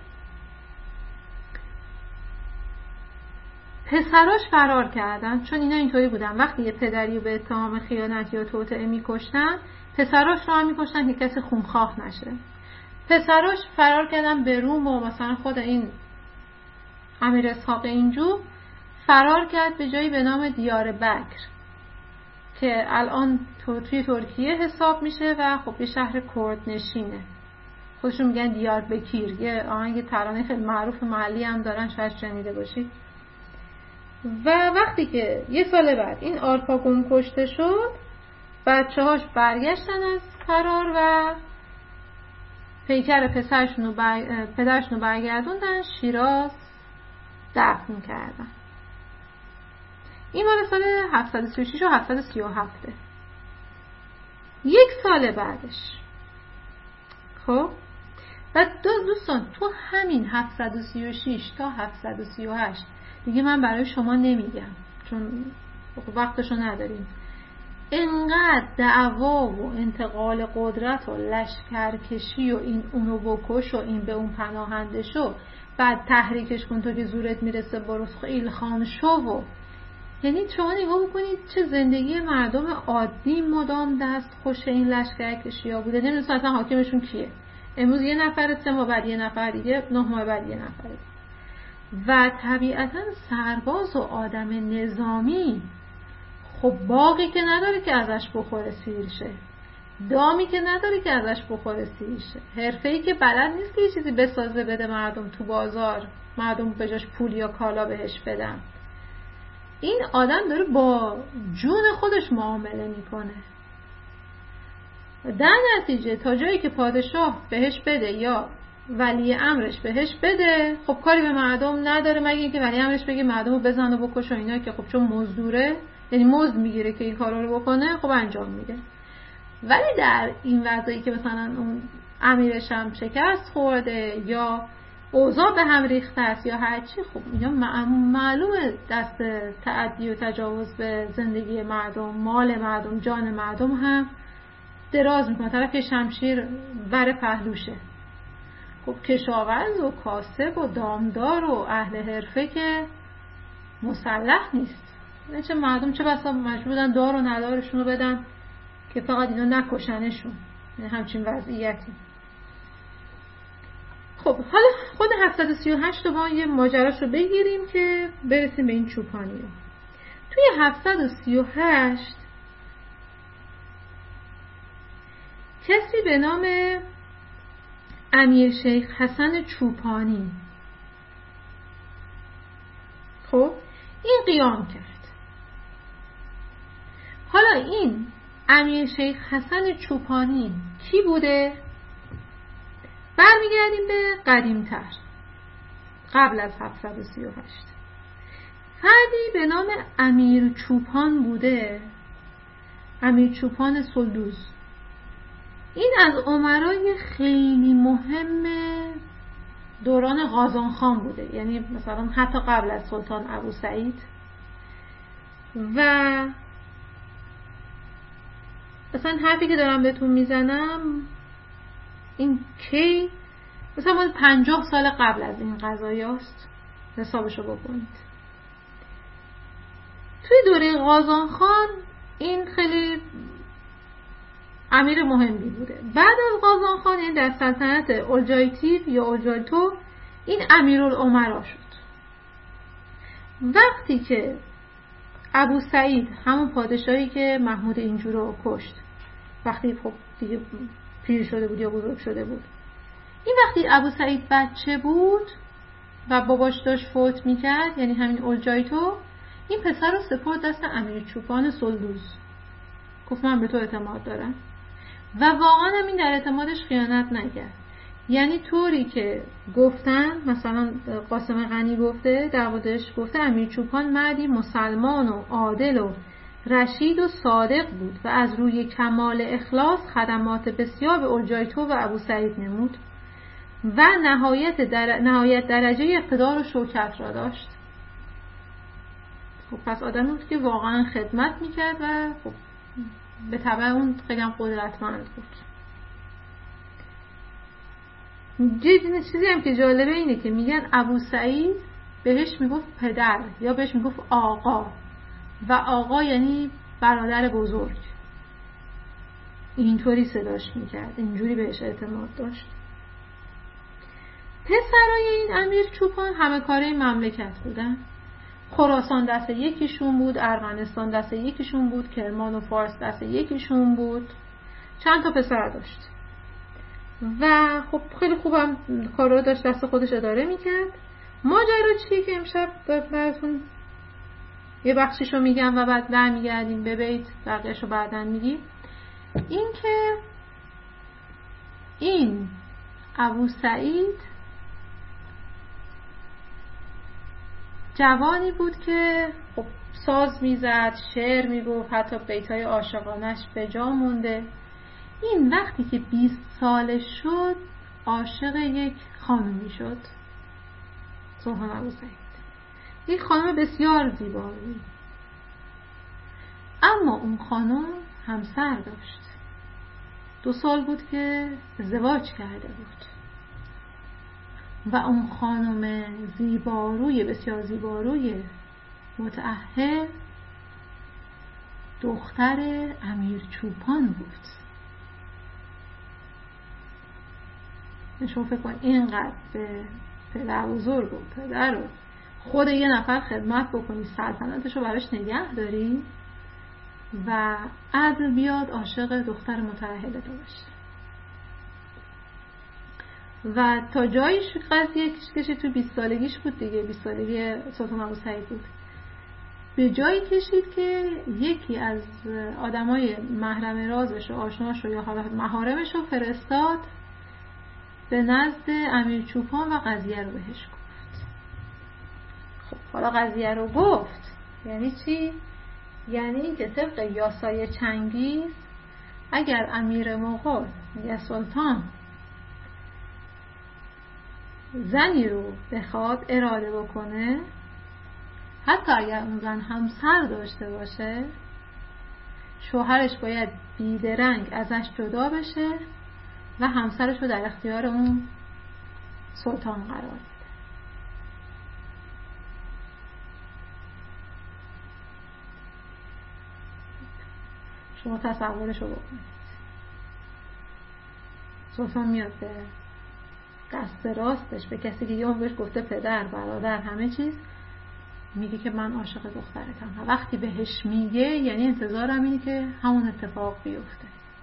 پسراش فرار کردن، چون اینا اینطوری بودن وقتی یه پدری رو به اتهام خیانت یا توطئه میکشتن پسراش رو هم میکشتن که کسی خونخواه نشه. پسراش فرار کردن به روم و مثلا خود این امیر اسحاق اینجو فرار کرد به جایی به نام دیار بکر که الان توی ترکیه حساب میشه و خب یه شهر کرد نشینه، خودشون میگن دیار بکیر. یه آهنگ ترانه خیلی معروف محلی هم دارن، شاید شنیده باشید. و وقتی که یه سال بعد این آرپاگون کشته شد بچه هاش برگشتن از فرار و پیکر پسرشون رو بر... پدرشون رو برگردوندن شیراز دفن کردن. این مال سال هفتصد و سی و شش و هفتصد و سی و هفت. یک سال بعدش خب بعد دو دوستان تو همین هفتصد و سی و شش تا هفتصد و سی و هشت دیگه من برای شما نمیگم چون وقتشو نداریم، انقدر دعوا و انتقال قدرت و لشکرکشی و این اونو بکش و این به اون پناهنده شو، بعد تحریکش کن تو که زورت میرسه برس ایلخان شو و یعنی شما نگاه بکنید چه زندگی مردم عادی مدام دست خوش این لشکرکشی ها بوده. نمیدونم اصلا حاکمشون کیه. امروز یه نفر، سه ماه بعد یه نفر دیگه، نه ماه بعد یه نفر. و طبیعتا سرباز و آدم نظامی خب باقی که نداره که ازش بخوره سیر شه، دامی که نداره که ازش بخوره سیر شه، حرفه‌ای که بلد نیست که یه چیزی بسازه بده مردم تو بازار، مردم به جاش پول یا کالا بهش بدن. این آدم داره با جون خودش معامله میکنه. در نتیجه تا جایی که پادشاه بهش بده یا ولی امرش بهش بده، خب کاری به مردم نداره، مگه اینکه ولی امرش بگه مردم رو بزن و بکش و اینا، که خب چون مزدوره، یعنی مزد میگیره که این کارا رو بکنه، خب انجام میده. ولی در این وضعی که مثلا اون امیرش هم شکست خورده یا اوضاع به هم ریخته است یا هرچی، خب یا معلومه دست تعدی و تجاوز به زندگی مردم، مال مردم، جان مردم هم دراز میکنه، طرف شمشیر بر پهلوشه. خب کشاورز و کاسب و دامدار و اهل حرفه که مسلح نیست، نه چه مردم چه بسا مجبور بودن دار و ندارشون رو بدن که فقط اینو نکشنشون، همچین وضعیتی. خب حالا خود هفتصد و سی و هشت رو با یه ماجراش رو بگیریم که برسیم به این چوپانی رو. توی هفتصد و سی و هشت کسی به نام امیر شیخ حسن چوپانی خب این قیام کرد. حالا این امیر شیخ حسن چوپانی کی بوده؟ برمیگردیم به قدیمتر، قبل از هفتصد و سی و هشت. فردی به نام امیر چوپان بوده، امیر چوپان سلدوز. این از امرای خیلی مهم دوران قازان بوده، یعنی مثلا حتی قبل از سلطان ابو سعید. و مثلا حرفی که دارم بهتون میزنم این کی مثلا پنجاه سال قبل از این قضایاست، حسابشو بکنید. توی دوره قازان خان این خیلی امیر مهمی بوده. بعد از قازان خان این در سلطنت اولجایتیو یا اولجایتو این امیرالامرا شد. وقتی که ابو سعید، همون پادشاهی که محمود اینجور رو کشت، وقتی خب دیگه پیر شده بود یا بزرگ شده بود، این وقتی ابو سعید بچه بود و باباش داشت فوت میکرد، یعنی همین اولجایتو، این پسر رو سپرد دست امیر چوپان سلدوز، گفت من به تو اعتماد دارم. و واقعا هم این در اعتمادش خیانت نکرد. یعنی طوری که گفتن، مثلا قاسم غنی گفته در موردش، گفته امیر چوپان مردی مسلمان و عادل و رشید و صادق بود و از روی کمال اخلاص خدمات بسیار به اولجایتو و ابو سعید نمود و نهایت, در... نهایت درجه اقتدار و شوکت را داشت. خب پس آدمی بود که واقعا خدمت میکرد و خب به طبع اون خیلی هم قدرتمند بود. چیزی هم که جالبه اینه که میگن ابو سعید بهش میگفت پدر یا بهش میگفت آقا، و آقا یعنی برادر بزرگ، اینطوری صداش میکرد، اینجوری بهش اعتماد داشت. پسرای این امیر چوپان همه کاره مملکت بودن. خراسان دست یکیشون بود، ارمنستان دست یکیشون بود، کرمان و فارس دست یکیشون بود. چند تا پسر داشت و خب خیلی خوبم کارا داشت، دست خودش اداره میکرد. ماجرا چیه که امشب براتون یه بخشیشو میگم و بعد برمیگردیم به بیت، بقیه‌شو بعداً میگیم. این که این ابو سعید جوانی بود که خب ساز میزد، شعر میگفت، حتی بیتای عاشقانش به جا مونده. این وقتی که بیست سالش شد عاشق یک خانمی شد، سلطان ابو سعید. یک خانم بسیار زیبا بود، اما اون خانم همسر داشت. دو سال بود که ازدواج کرده بود و اون خانم زیباروی، بسیار زیباروی متأهل، دختر امیر چوپان بود. شما فکر کن اینقدر به پدر بزرگ و پدر و خود یه نفر خدمت بکنی، سلطنتش رو براش نگه داری و عدل بیاد عاشق دختر متأهل تو باشه. و تا جایش قضیه کشی تو بیست سالگیش بود دیگه، بیست سالگی سلطان ابو سعید بود. به جایی کشید که یکی از آدمای محرم رازش و آشناش و یا حالا محارمش رو فرستاد به نزد امیر چوپان و قضیه رو بهش گفت. خب حالا قضیه رو گفت یعنی چی؟ یعنی این که طبق یاسای چنگیز اگر امیر مغول یا سلطان زنی رو بخواد اراده بکنه، حتی اگر اون زن همسر داشته باشه، شوهرش باید بیدرنگ ازش جدا بشه و همسرش رو در اختیار اون سلطان قرار بده. شما تصورش رو بکنید. سلطان میاد به دست راستش، به کسی که یه اون بهش گفته پدر، برادر، همه چیز، میگه که من عاشق دخترتم. وقتی بهش میگه یعنی انتظارم اینه که همون اتفاق بیفته.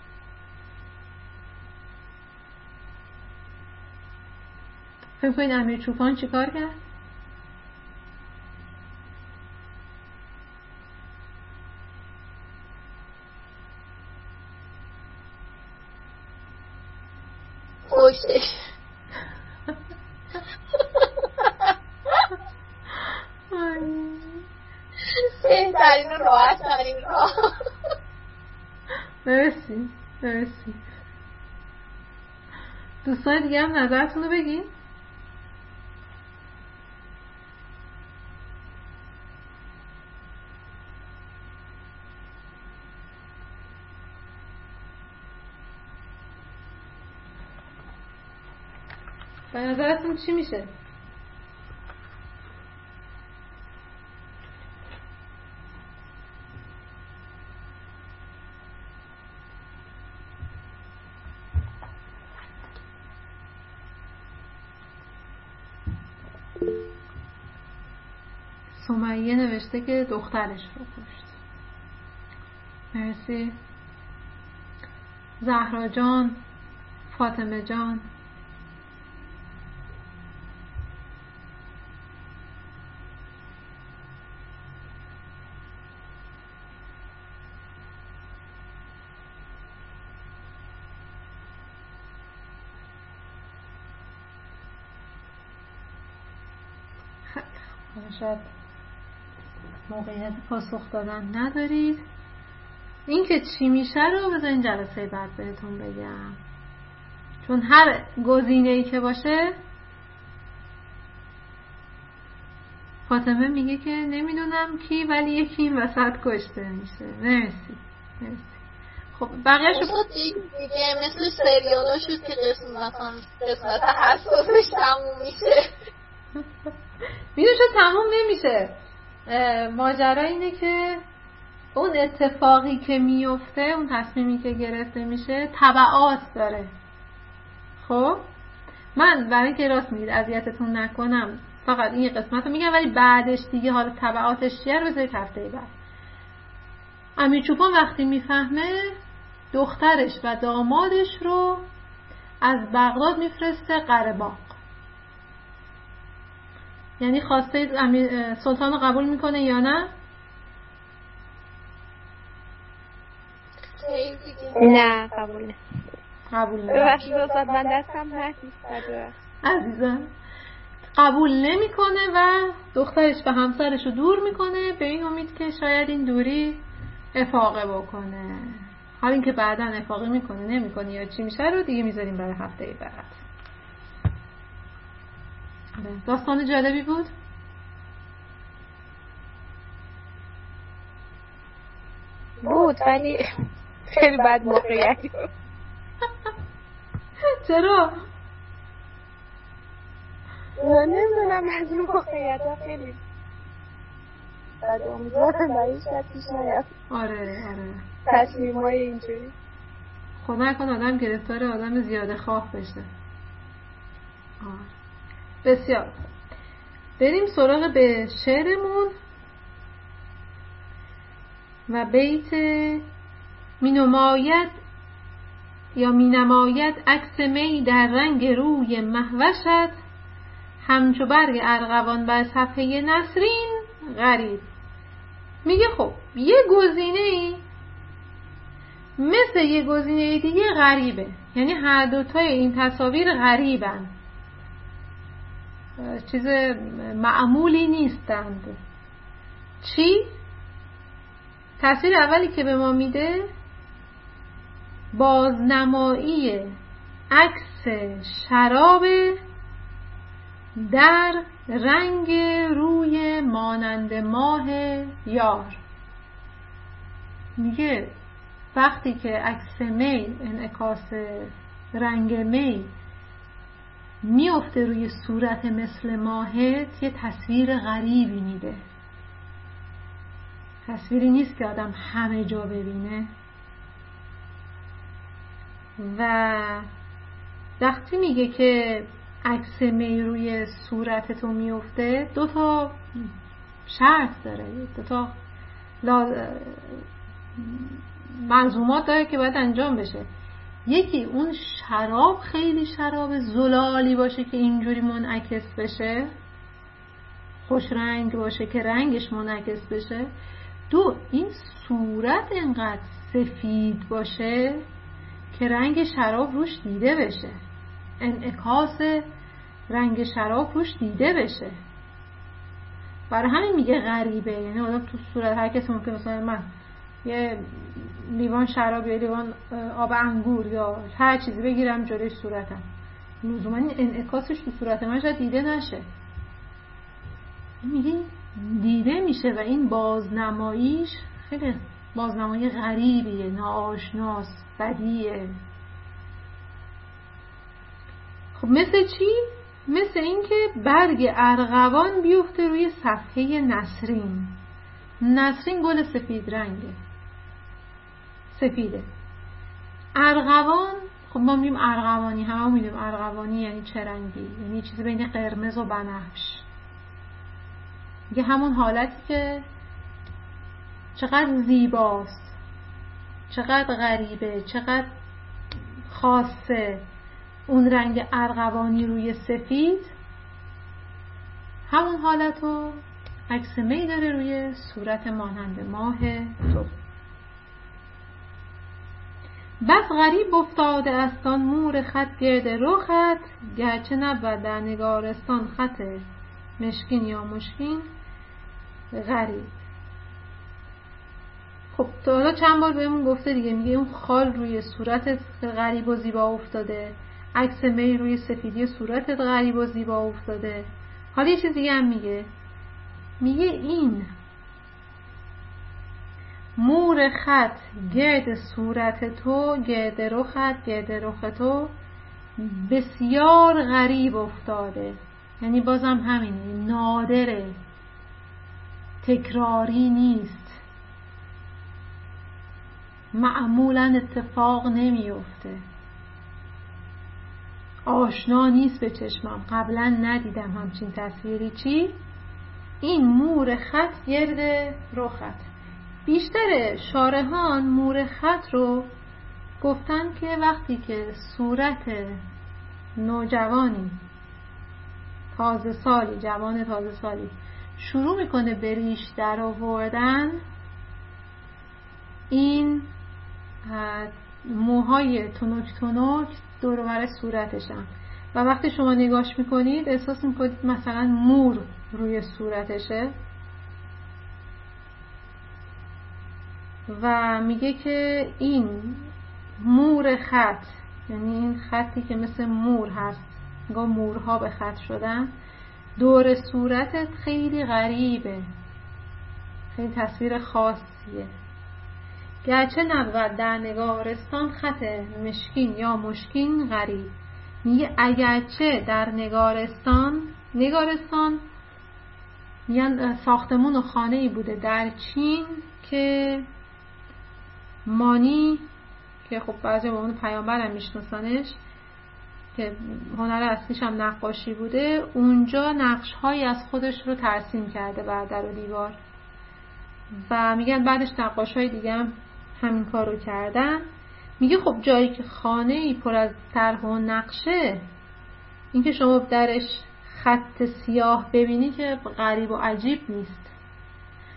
فکر کنید امیر چوپان چی کار کرد؟ کشتش. بهترین و راحت ترین راه. مرسی مرسی. دوستان دیگه هم نظرتون رو بگین. به نظرتون چی میشه؟ سمیه نوشته که دخترش رو کشت. مرسی. زهرا جان، فاطمه جان، شاید موقعیت پاسخ دادن ندارید. این که چی میشه رو بذارین جلسه بعد بهتون بگم، چون هر گزینه‌ای که باشه. فاطمه میگه که نمیدونم کی ولی یکی این وسط کشته میشه. مرسی مرسی. خب بقیه‌شو دیگه مثل سریالا شد که قسمت قسمت حساسش تموم میشه. میدونی چون تموم نمیشه. ماجرا اینه که اون اتفاقی که میفته، اون تصمیمی که گرفته میشه تبعات داره. خب من برای که راست میگید اذیتتون نکنم فقط این قسمت رو میگم، ولی بعدش دیگه حالا تبعاتش چیه رو بذارید هفته بعد. امیر چوپان وقتی میفهمه دخترش و دامادش رو از بغداد میفرسته قره‌باغ. یعنی خواسته امیر سلطان رو قبول میکنه یا نه؟ نه قبول نه. قبول نه. ببخشید استاد من دستم نمیاد. عزیزم قبول نمیکنه و دخترش و همسرش رو دور میکنه به این امید که شاید این دوری افاقه بکنه. حالا اینکه بعداً افاقه میکنه نمیکنه یا چی میشه رو دیگه میذاریم برای هفته بعد. داستان جالبی بود. بود ولی خیلی بد موقعیتی. چرا؟ نمیدونم از این موقعیت ها خیلی بعد امیدوارم برایش پیش نیاد. آره آره تصمیم های اینجوری خدا نکن آدم گرفتار آدم زیاده خواه بشه. آره بسیار. بریم سراغ به شعرمون و بیت مینماید یا مینماید عکس می در رنگ روی مهوشت، همچو برگ ارغوان بر صفحه نسرین غریب. میگه خب یه گزینه ای مثل یه گزینه دیگه غریبه، یعنی هر دوتای این تصاویر غریبن، چیز معمولی نیستند. چی؟ تصویر اولی که به ما میده بازنمایی عکس شراب در رنگ روی مانند ماه یار. میگه وقتی که عکس می، انعکاس رنگ می میفته روی صورت مثل ماهت، یه تصویر غریبی میده. تصویری نیست که آدم همه جا ببینه. و وقتی میگه که عکس می روی صورتتون میفته، دو تا شرط داره، دو تا ملزومات داره که باید انجام بشه. یکی اون شراب خیلی شراب زلالی باشه که اینجوری منعکس بشه، خوش رنگ باشه که رنگش منعکس بشه. دو، این صورت اینقدر سفید باشه که رنگ شراب روش دیده بشه، انعکاس رنگ شراب روش دیده بشه. برای همین میگه غریبه. یعنی آدم تو صورت هر کسی ممکنه مثلا من یه لیوان شراب یا لیوان آب انگور یا هر چیزی بگیرم جلوی صورتم، لزوما این انعکاسش تو صورت من شاید دیده نشه. میگه دیده میشه و این بازنماییش خیلی بازنمایی غریبیه، ناآشناست، بدیه. خب مثل چی؟ مثل این که برگ ارغوان بیفته روی صفحه نسرین. نسرین گل سفید رنگه، سفیده. ارغوان، خب ما میگیم ارغوانی، همه میدونیم ارغوانی یعنی چه رنگی، یعنی چیزی بین قرمز و بنفش. یه همون حالتی که چقدر زیباست، چقدر غریبه، چقدر خاصه اون رنگ ارغوانی روی سفید، همون حالتو عکس می داره روی صورت مانند ماه تو. بس غریب افتاده است آن مور خط گرد رخت، گرچه نبود در نگارستان خط مشکین یا مشکین غریب. خب تو حالا چند بار بهمون گفته دیگه، میگه اون خال روی صورتت غریب و زیبا افتاده، عکس می روی سفیدی صورتت غریب و زیبا افتاده. حالا یه چیز دیگه هم میگه، میگه این مور خط گرد صورت تو، گرد رخت، گرد رخ تو بسیار غریب افتاده. یعنی بازم همینه، نادره، تکراری نیست، معمولا اتفاق نمیفته، آشنا نیست به چشمم، قبلا ندیدم همچین تصویری. چی؟ این مور خط گرد رخت. بیشتر شارحان مور خط رو گفتن که وقتی که صورت نوجوانی، تازه سالی، جوان تازه سالی شروع میکنه به ریش در آوردن، این موهای تنک تنک دور و بر صورتشن و وقتی شما نگاش میکنید احساس میکنید مثلا مور روی صورتشه. و میگه که این مور خط، یعنی این خطی که مثل مور هست، نگاه مورها به خط شدن، دور صورتت خیلی غریبه، خیلی تصویر خاصیه. گرچه نبود در نگارستان خط مشکین یا مشکین غریب. میگه اگرچه در نگارستان، نگارستان میگن ساختمون و خانه ای بوده در چین که مانی، که خب بعضی با اون پیامبر هم میشناسنش، که هنر اصلیش هم نقاشی بوده، اونجا نقش هایی از خودش رو ترسیم کرده بر در و دیوار و میگن بعدش نقاش های دیگه هم همین کار رو کردن. میگه خب جایی که خانه ای پر از طرح و نقشه، این که شما درش خط سیاه ببینی که غریب و عجیب نیست،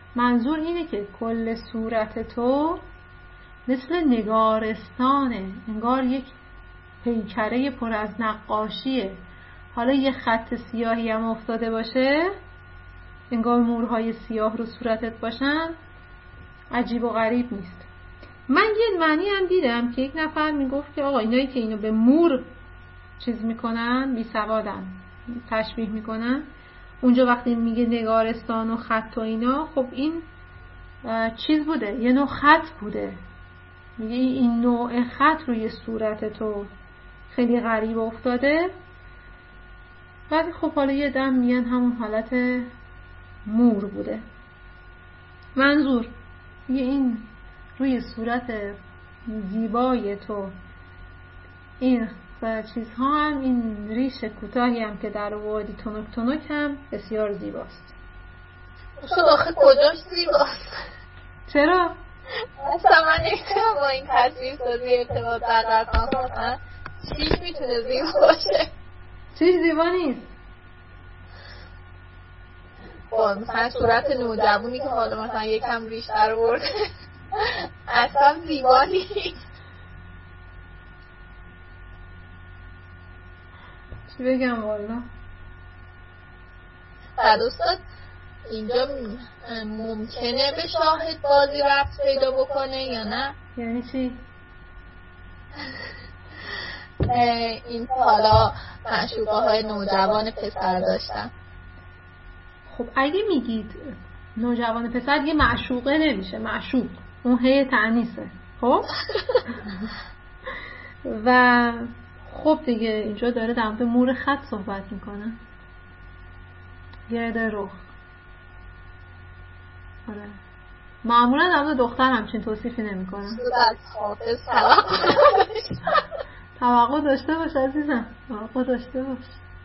منظور اینه که کل صورت تو مثل نگارستانه، انگار یک پیکره پر از نقاشیه. حالا یه خط سیاهی هم افتاده باشه، انگار مورهای سیاه رو صورتت باشن، عجیب و غریب نیست. من یه معنی هم دیدم که یک نفر میگفت که آقا اینایی که اینو به مور چیز میکنن، بی سوادن، تشبیه میکنن، اونجا وقتی میگه نگارستان و خط و اینا، خب این چیز بوده، یه نوع خط بوده. میگه این نوع خط روی صورت تو خیلی غریب افتاده. بعد خب حالا یه دم میان همون حالت مور بوده. منظور میگه این روی صورت زیبای تو این و چیزها هم، این ریش کوتاهی هم که در آوردی تونک تونک هم بسیار زیباست. خب آخه کجاش زیباست؟ چرا؟ اصلا من نمیتونم با این تصویر سازی ارتباط برقرار کنم. مثلا چیش میتونه زیبا باشه؟ چیش زیبا نیست؟ خب مثلا صورت نوجوانی که حالا مثلا یکم ریش در آورده اصلا زیبا نیست. چی بگم والا؟ بعد استاد اینجا ممکنه به شاهد بازی ربط پیدا بکنه یا نه؟ یعنی چی؟ این حالا معشوقه های نوجوان پسر داشتن. خب اگه میگید نوجوان پسر دیگه معشوقه نمیشه، معشوق، اون هی تعنیسه. خب و خب دیگه اینجا داره در مورد مور خط صحبت میکنه، گرد رخ. آره معمولا در مورد دختر همچین توصیفی نمیکنن. توقع داشته باش عزیزم، توقع داشته باش.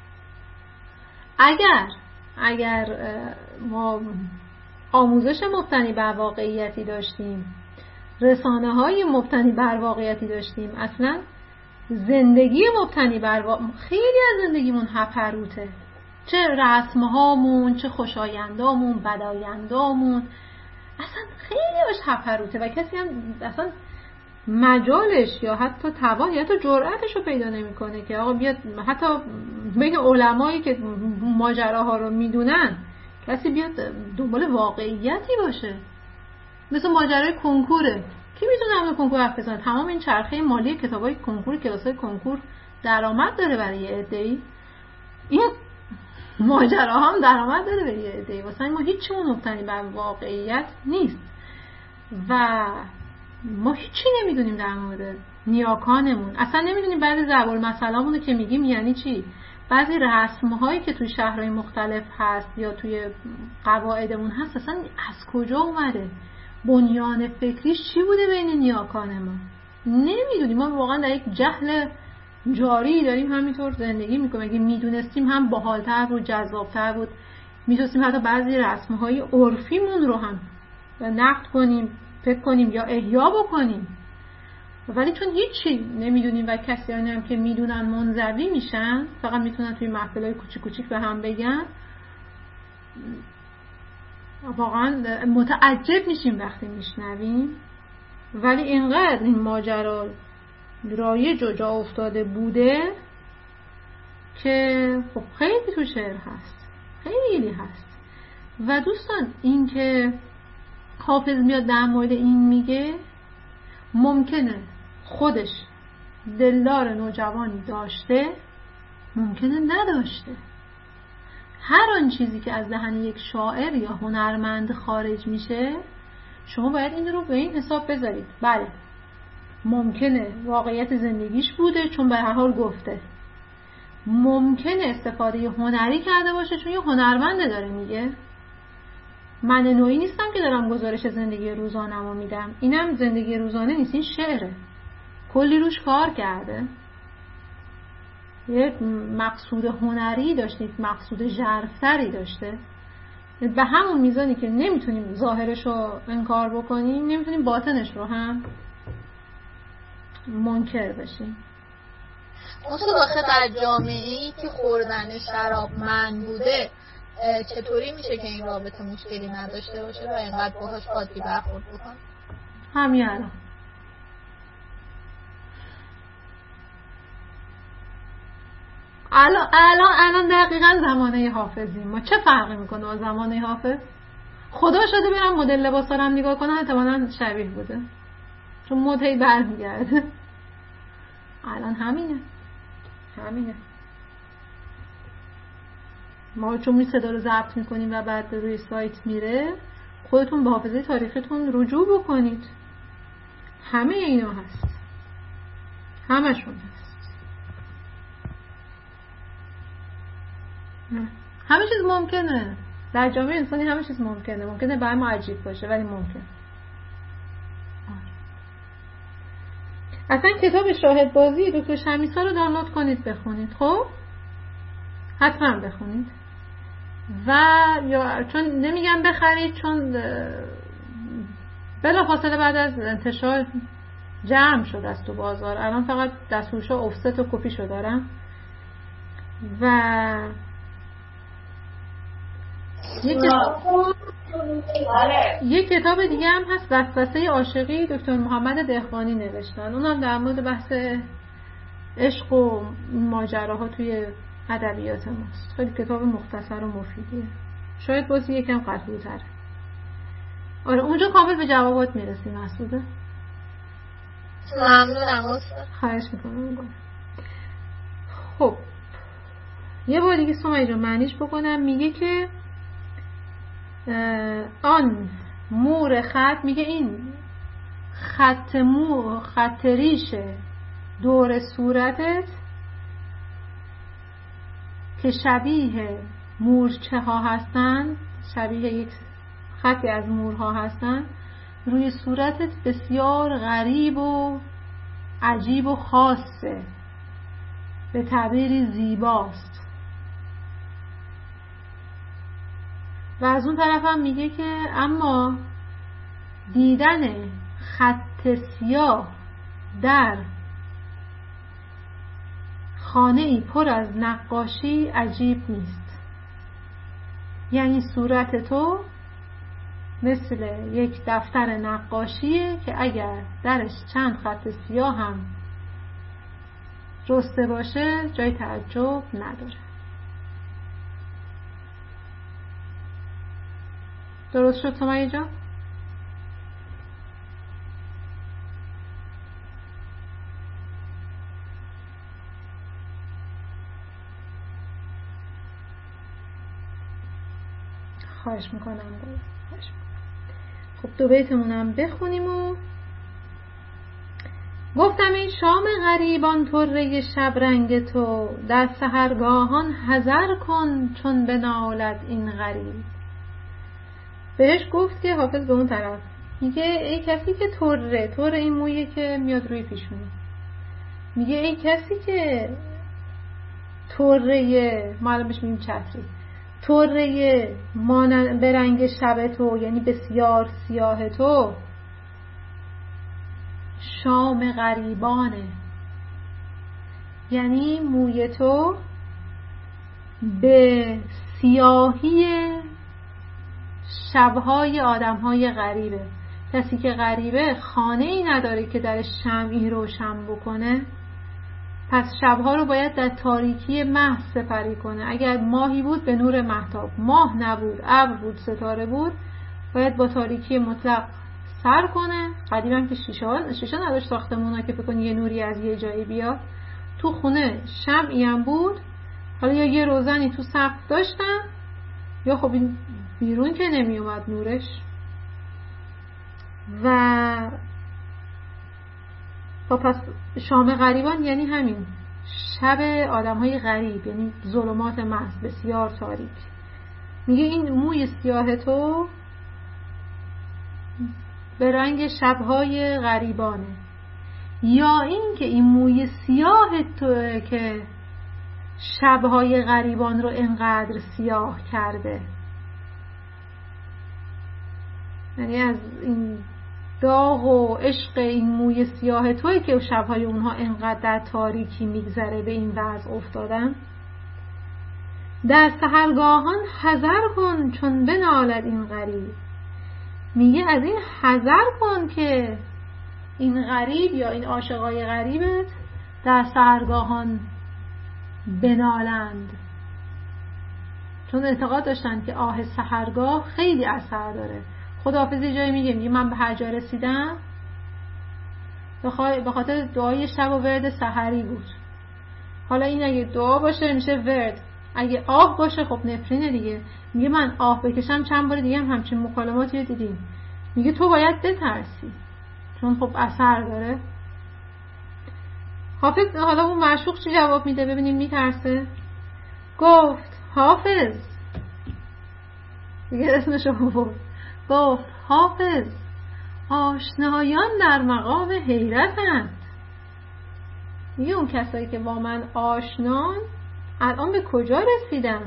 اگر اگر ما آموزش مبتنی بر واقعیتی داشتیم، رسانه های مبتنی بر واقعیتی داشتیم، اصلا زندگی مبتنی بر وا... خیلی از زندگیمون هپروته، چه رسمهامون، چه خوشایندامون، بدایندامون، اصلا خیلی باش هپروته و کسی هم اصلا مجالش یا حتی توان یا حتی جرأتش رو پیدا نمیکنه که آقا بیاد حتی بین علمایی که ماجراها رو میدونن کسی بیاد دنبال واقعیتی باشه. مثل ماجرای کنکوره، کی میتونه همه کنکور حرف بزنه؟ تمام این چرخه مالی کتابای کنکور، کلاسای کنکور درآمد داره برای یه عده‌ای، این ماجرا هم درآمد داره برای یه عده‌ای. واسه ما هیچ چیزی مبتنی بر واقعیت نیست و ما هیچی نمیدونیم در مورد نیاکانمون، اصلا نمیدونیم بعضی ضرب المثلامونو که میگیم یعنی چی، بعضی رسم‌هایی که توی شهرهای مختلف هست یا توی قواعدمون هست اصلا از کجا اومده، بنیان فکریش چی بوده بین نیاکان ما، نمیدونیم. ما واقعا در یک جهل جاری داریم همینطور زندگی میکنیم. اگه میدونستیم هم باحال‌تر بود، جذاب‌تر بود، میتونستیم حتی بعضی رسم‌های عرفیمون رو هم نقد کنیم، فکر کنیم یا احیا بکنیم. ولی چون هیچی نمیدونیم و کسانی هم که میدونن منزوی میشن، فقط میتونن توی محفلای کوچیک کوچیک به هم بگن، واقعا متعجب میشیم وقتی میشنویم. ولی اینقدر این ماجرا رایج و جا افتاده بوده که خب خیلی تو شعر هست، خیلی هست. و دوستان این که حافظ میاد در مورد این میگه، ممکنه خودش دلدار نوجوانی داشته، ممکنه نداشته. هر آن چیزی که از دهن یک شاعر یا هنرمند خارج میشه، شما باید این رو به این حساب بذارید. بله ممکنه واقعیت زندگیش بوده چون به هر حال گفته، ممکنه استفاده هنری کرده باشه چون یه هنرمند داره میگه. من نوعی نیستم که دارم گزارش زندگی روزانه‌مو میدم، اینم زندگی روزانه نیست، این شعره، کلی روش کار کرده، یک مقصود هنری داشته، یک مقصود ژرف‌تری داشته. به همون میزانی که نمیتونیم ظاهرش رو انکار بکنیم، نمیتونیم باطنش رو هم منکر بشیم. اون تو داخل در جامعه‌ای که خوردن شراب من بوده، چطوری میشه که این رابطه مشکلی نداشته باشه و اینقدر باهاش عادی برخورد بکنه؟ همین الان الان الان الان دقیقاً زمانه حافظیم. ما چه فرقی میکنه با زمانه حافظ؟ خدا شده برم مدل لباسا رو هم نگاه کنم احتمالاً شبیه بوده، چون مد هی برمیگرده. الان همینه همینه ما چون می صدا رو ضبط میکنیم و بعد روی سایت میره، خودتون به حافظه تاریخیتون رجوع بکنید. همه اینا هست، همشون هست. همه چیز ممکنه در جامعه انسانی، همه چیز ممکنه. ممکنه برای ما عجیب باشه ولی ممکنه. اصلا کتاب شاهد بازی دکتر شمیسا رو دانلود کنید بخونید. خب حتما بخونید. و یا چون نمیگم بخرید، چون بلافاصله بعد از انتشار جمع شد از تو بازار. الان فقط دستفروشا افست و کپیشو دارن. و یک کتاب یک کتاب دیگه هم هست، وسوسه عاشقی، دکتر محمد دهقانی نوشتن. اونم در مورد بحث عشق و ماجراها توی ادبیات ماست. خیلی کتاب مختصر و مفیدیه. شاید بازی یکم قطع‌تره. آره اونجا کامل به جوابات میرسی مسعوده. ممنونم استاد. خواهش میکنم. خب یه بار دیگه سمیه جان معنیش بکنم. میگه که آن مور خط، میگه این خط مو خط ریش دور صورتت که شبیه مورچه ها هستن، شبیه یک خطی از مورها هستن، روی صورتت بسیار غریب و عجیب و خاصه، به تعبیری زیباست. و از اون طرف هم میگه که اما دیدن خط سیاه در خانه ای پر از نقاشی عجیب نیست. یعنی صورت تو مثل یک دفتر نقاشیه که اگر درش چند خط سیاه هم رسته باشه جای تعجب نداره. درست شد سمیه جان؟ خواهش میکنم. خواهش میکنم. خب دو بیتمونم بخونیم. و گفتم ای شام غریبان طره شب رنگ تو، در سحرگاهان حذر کن چون بنالد این غریب. بهش گفت که حافظ به اون طرف میگه ای کسی که طره، طره این مویه که میاد روی پیشونی، میگه ای کسی که طره، ما الان بهش میگیم چتری، طره مانند به رنگ شب تو، یعنی بسیار سیاه تو، شام غریبانه. یعنی موی تو به سیاهی شبهای آدمهای غریبه. کسی که غریبه خانه ای نداره که در شمعی روشن بکنه، پس شبها رو باید در تاریکی محض سپری کنه. اگر ماهی بود به نور مهتاب، ماه نبود، ابر بود، ستاره بود، باید با تاریکی مطلق سر کنه. قدیم هم که شیشه شیشه نداشت ساختمونا که فکر کنی یه نوری از یه جایی بیاد. تو خونه شمعی هم بود، حالا یا یه روزنی تو سقف داشتن یا خب این بیرون که نمی اومد نورش. و با پس شام غریبان یعنی همین شب آدم های غریب، یعنی ظلمات محض بسیار تاریک. میگه این موی سیاه تو به رنگ شبهای غریبانه، یا این که این موی سیاه تو که شبهای غریبان رو انقدر سیاه کرده. یعنی از این داغ و عشق این موی سیاه توی که شبهای اونها انقدر در تاریکی میگذره به این وضع افتادن. در سحرگاهان حذر کن چون بنالد این غریب. میگه از این حذر کن که این غریب یا این عاشقای غریبت در سحرگاهان بنالند، چون اعتقاد داشتن که آه سحرگاه خیلی اثر داره. خداحافظی جایی میگه میگه من به هر جا رسیدم به خاطر دعای شب و ورد سحری بود. حالا این اگه دعا باشه میشه ورد، اگه آه باشه خب نفرینه دیگه. میگه من آه بکشم چند بار دیگه هم همچین مکالماتی دیدیم. میگه تو باید بترسی چون خب اثر داره. حافظ حالا اون معشوق چی جواب میده ببینیم میترسه. گفت حافظ، دیگه اسمشو بود، گفت حافظ آشنایان در مقام حیرتند. میگه اون کسایی که با من آشنان الان به کجا رسیدن؟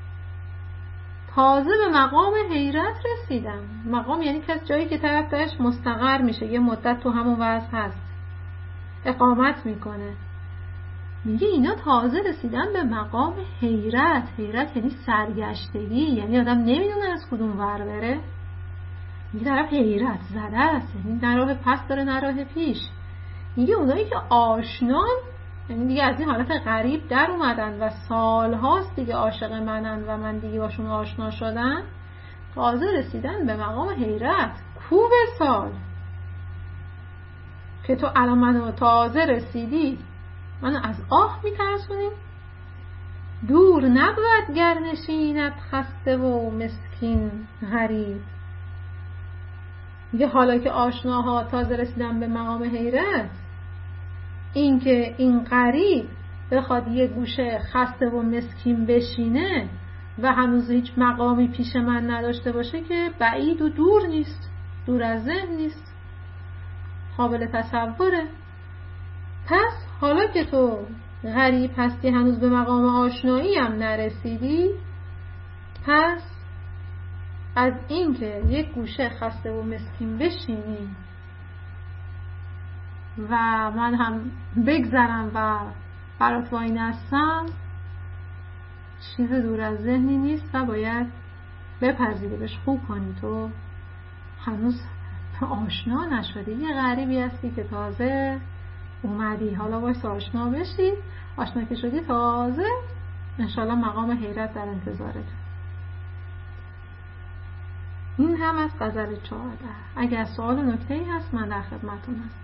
تازه به مقام حیرت رسیدم. مقام یعنی کس جایی که طرف درش مستقر میشه، یه مدت تو همون وضع هست، اقامت میکنه. میگه اینا تازه رسیدن به مقام حیرت. حیرت یعنی سرگشتگی، یعنی آدم نمیدونه از کدوم ور بره. میگه طرف حیرت زده است، یعنی نه راه پس داره نه راه پیش. میگه اونایی که آشنان، یعنی دیگه از این حالت غریب در اومدن و سالهاست دیگه عاشق منن و من دیگه باشون آشنا شدن، تازه رسیدن به مقام حیرت. کوب سال که تو الان منو تازه رسیدی منو از آه میترسونی. دور نبود گر نشیند خسته و مسکین غریب. میگه حالا که آشناها تازه رسیدن به مقام حیرت، این که این غریب بخواد یه گوشه خسته و مسکین بشینه و هنوز هیچ مقامی پیش من نداشته باشه که بعید و دور نیست، دور از ذهن نیست، قابل تصوره. پس حالا که تو غریب هستی، هنوز به مقام آشنایی هم نرسیدی، پس از این که یک گوشه خسته و مسکین بشینی و من هم بگذرم و برات وای نستم چیز دور از ذهنی نیست و باید بپذیری، بهش خوب کنی. تو هنوز آشنا نشدی، یه غریبی هستی که تازه اومدی، حالا باید آشنا بشی. آشنا که شدی تازه انشالله مقام حیرت در انتظارت. این هم از غزل چهارده. اگر سوال و نکته‌ای هست من در خدمتتون هستم.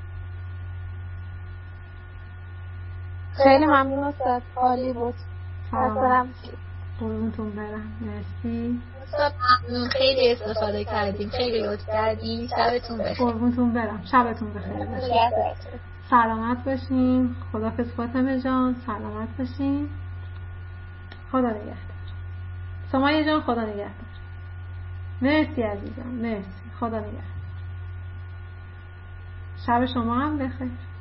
خیلی ممنون استاد، عالی بود. سلام. قربونتون برم. مرسی استاد، ممنون، خیلی استفاده کردیم، خیلی لطف کردیم. شبتون بخیر. قربونتون برم. شبتون بخیر باشه. سلامت باشین. خداحافظ فاطمه جان، سلامت باشین. خدا نگهدار. سمایه جان خدا نگهدار. مرسی عزیزم، مرسی. خدا نگهدار. شب شما هم بخیر.